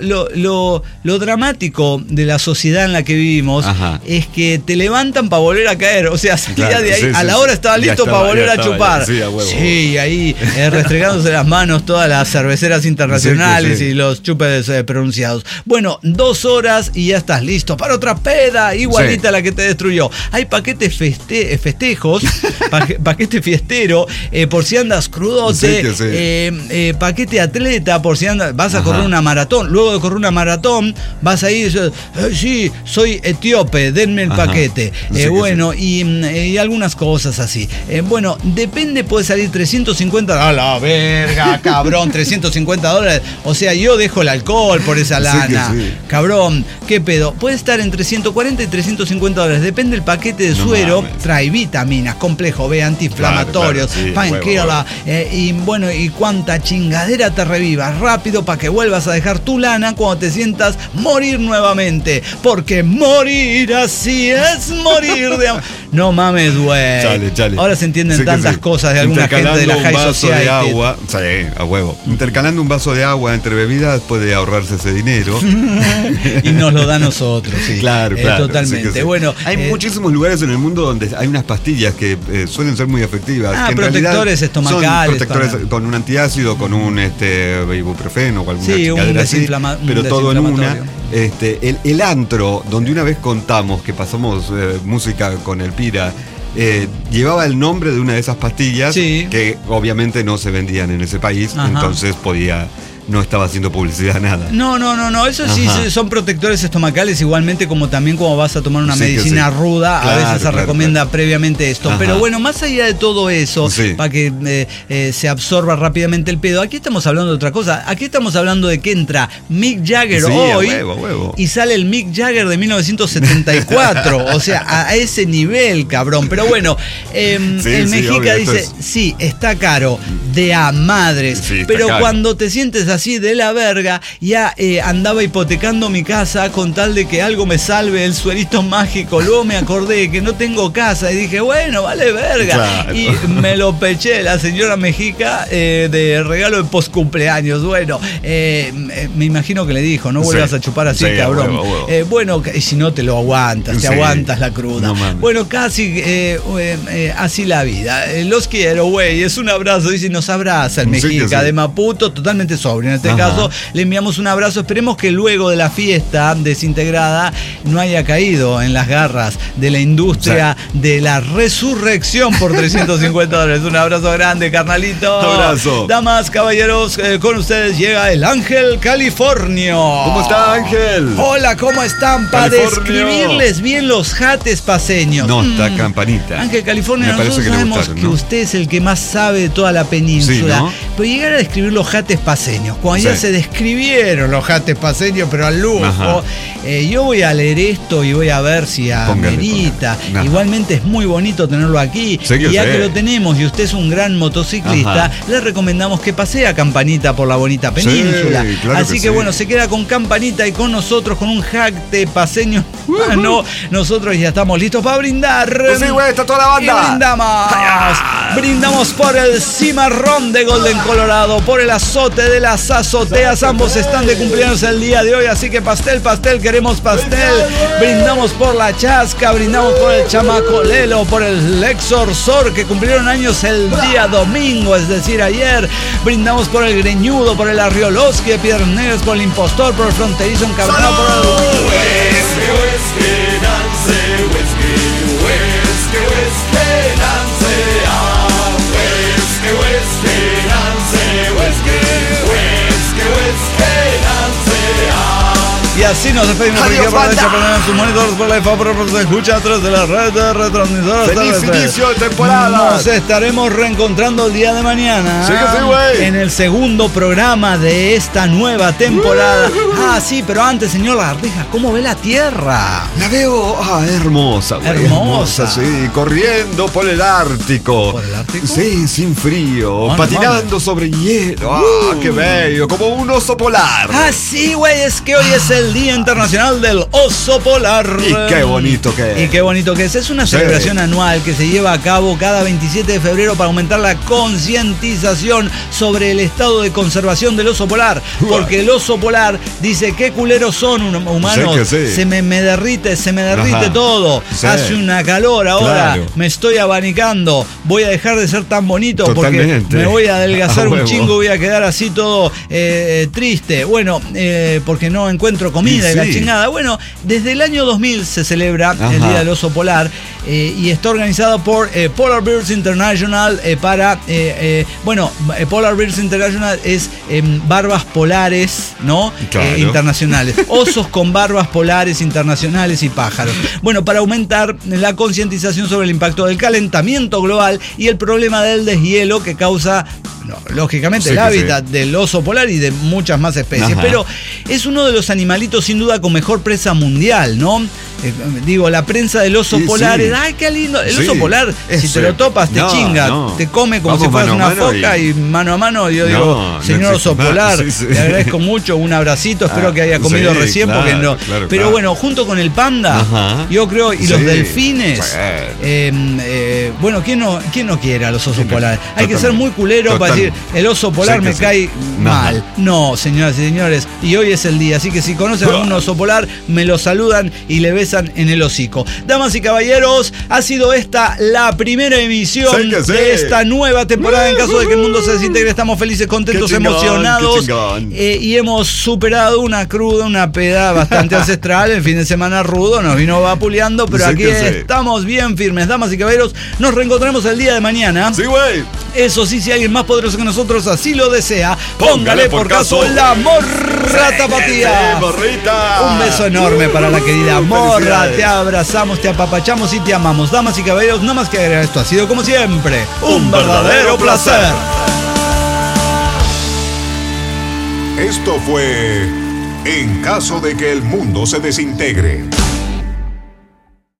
lo dramático de la sociedad en la que vivimos Ajá. es que te levantan para volver a caer. O sea, salía Claro, de ahí, sí, a sí, la sí. hora estaba Ya listo estaba, para volver ya a estaba, chupar. sí, a huevo. Sí, ahí restregándose las manos todas las cerveceras internacionales Sí. y los chupes pronunciados. Bueno, 2 horas y ya estás listo para otra peda igualita Sí. a la que te destruyó. Hay paquetes festejos, paquete fiestero, por si andas crudote, Sí que sí. paquete atleta, por si andas, vas a Ajá. correr una maratón. Luego de correr una maratón, vas a ir y dices, sí, soy etíope, denme el Ajá. paquete. Sí que Bueno, y algunas cosas así. Bueno, depende, puede salir $350. ¡A la verga, cabrón! $350. O sea, yo dejo el alcohol por esa Sí que lana. sí. Cabrón, ¿qué pedo? Puede estar entre $140 y $350. Depende del paquete de No suero. mames. Trae vitaminas, complejo B, antiinflamatorios, Claro, sí, painkiller, huevo. y bueno, y cuánta chingadera te revivas rápido para que vuelvas a dejar tu lana cuando te sientas morir nuevamente. Porque morir así es morir de amor. No mames, güey. Chale. Ahora se entienden Sí que tantas sí. cosas de alguna gente de la Intercalando High un vaso de Society. agua, sí, a huevo. Intercalando un vaso de agua entre bebidas puede ahorrarse ese dinero. Y nos lo da a nosotros, sí. Claro. Totalmente. sí que sí. Bueno, hay muchísimos lugares en el mundo donde hay unas pastillas que suelen ser muy efectivas. Ah, que en protectores realidad estomacales son protectores para- con un antiácido, con un ibuprofeno o alguna Sí, un chingadera así, un pero todo en una. desinflamatorio. El antro, donde una vez contamos que pasamos música con el Pira, llevaba el nombre de una de esas pastillas Sí. que obviamente no se vendían en ese país, Ajá. entonces podía no estaba haciendo publicidad nada. No, eso sí son protectores estomacales, igualmente como también como vas a tomar una medicina ruda, claro, a veces se recomienda previamente esto. Ajá. Pero bueno, más allá de todo eso, para que se absorba rápidamente el pedo, aquí estamos hablando de otra cosa. Aquí estamos hablando de que entra Mick Jagger hoy y sale el Mick Jagger de 1974. O sea, a ese nivel, cabrón. Pero bueno, el Mexica dice, sí, está caro, de a madres. Sí, pero caro. Cuando te sientes así de la verga, ya andaba hipotecando mi casa con tal de que algo me salve el suerito mágico. Luego me acordé que no tengo casa y dije, bueno, vale verga. Claro. Y me lo peché la señora Mexica de regalo de postcumpleaños. Bueno, me imagino que le dijo, no vuelvas a chupar así, cabrón. Bueno, si no te lo aguantas, te aguantas la cruda. No, bueno, casi así la vida. Los quiero, güey. Es un abrazo. Dice, nos abraza el Mexica de Maputo, totalmente sobrio. En este caso, le enviamos un abrazo. Esperemos que luego de la fiesta desintegrada no haya caído en las garras de la industria de la resurrección por $350. Un abrazo grande, carnalito. Abrazo. Damas, caballeros, con ustedes llega el Ángel Californio. ¿Cómo está, Ángel? Hola, ¿cómo están? Para describirles bien los jates paseños. No, está Campanita. Ángel Californio, nosotros sabemos que usted es el que más sabe de toda la península. ¿No? Pero llegar a describir los jates paseños, cuando ya se describieron los jates paseños, pero al lujo, yo voy a leer esto y voy a ver si amerita. Igualmente es muy bonito tenerlo aquí. Y ya que lo tenemos y usted es un gran motociclista, le recomendamos que pasee a Campanita por la bonita península. Sí, claro. Así que bueno, se queda con Campanita y con nosotros, con un jate paseño. Nosotros ya estamos listos para brindar. Sí, güey, está toda la banda. Y brindamos por el cimarrón de Golden, Colorado, por el azote de las azoteas. Ambos están de cumpleaños el día de hoy, así que pastel, queremos pastel. Brindamos por la Chasca, brindamos por el Chamaco Lelo, por el Exorsor, que cumplieron años el día domingo, es decir, ayer. Brindamos por el Greñudo, por el Arrioloski de Piedras Negras, por el Impostor, por el Fronterizo Encabronado, por el... Y así nos despedimos. Adiós, por sus monitores, por la IFA, por se escucha a través de la red de retransmisoras. ¡Feliz inicio de temporada! Nos estaremos reencontrando el día de mañana. Sí que sí, güey. En el segundo programa de esta nueva temporada. Sí, pero antes, señor Lagartija, ¿cómo ve la Tierra? La veo hermosa, güey. Hermosa. Sí, corriendo por el Ártico. ¿Por el Ártico? Sí, sin frío. Patinando sobre hielo. ¡Qué bello! Como un oso polar. Sí, güey, es que hoy es el Día Internacional del Oso Polar. Y qué bonito que es. Es una celebración anual que se lleva a cabo cada 27 de febrero para aumentar la concientización sobre el estado de conservación del oso polar. Porque el oso polar dice, qué culeros son humanos. Se me derrite todo. Hace una calor ahora. Claro. Me estoy abanicando. Voy a dejar de ser tan bonito. Totalmente. Porque me voy a adelgazar un chingo. Voy a quedar así todo triste. Bueno, porque no encuentro comida y la chingada. Bueno, desde el año 2000 se celebra el Día del Oso Polar y está organizado por Polar Bears International Polar Bears International es barbas polares, ¿no? Claro. Internacionales. Osos con barbas polares internacionales y pájaros. Bueno, para aumentar la concientización sobre el impacto del calentamiento global y el problema del deshielo que causa, lógicamente, el hábitat del oso polar y de muchas más especies. Pero es uno de los animalitos sin duda con mejor presa mundial, ¿no? La prensa del oso polar es, ¡ay, qué lindo! El oso polar, si te lo topas, te chinga, te come como si fueras una foca y mano a mano. Yo digo, señor oso polar, le agradezco mucho, un abracito, espero que haya comido recién, porque no. Pero bueno, junto con el panda, yo creo, y los delfines, ¿quién no quiere a los osos polares? Hay que ser muy culero para decir, el oso polar me cae mal. No, señoras y señores, y hoy es el día, así que si conocen a un oso polar, me lo saludan y le besan besan en el hocico. Damas y caballeros, ha sido esta la primera emisión de esta nueva temporada. En caso de que el mundo se desintegre, estamos felices, contentos, emocionados. Y hemos superado una cruda, una peda bastante ancestral. El fin de semana rudo nos vino vapuleando, pero aquí estamos bien firmes. Damas y caballeros, nos reencontraremos el día de mañana. Sí, güey. Eso sí, si alguien más poderoso que nosotros así lo desea, póngale por caso la morra tapatía. Un beso enorme para la querida Morra. Te abrazamos, te apapachamos y te amamos. Damas y caballeros, nada más que agregar, esto ha sido como siempre un verdadero placer. Esto fue En caso de que el mundo se desintegre.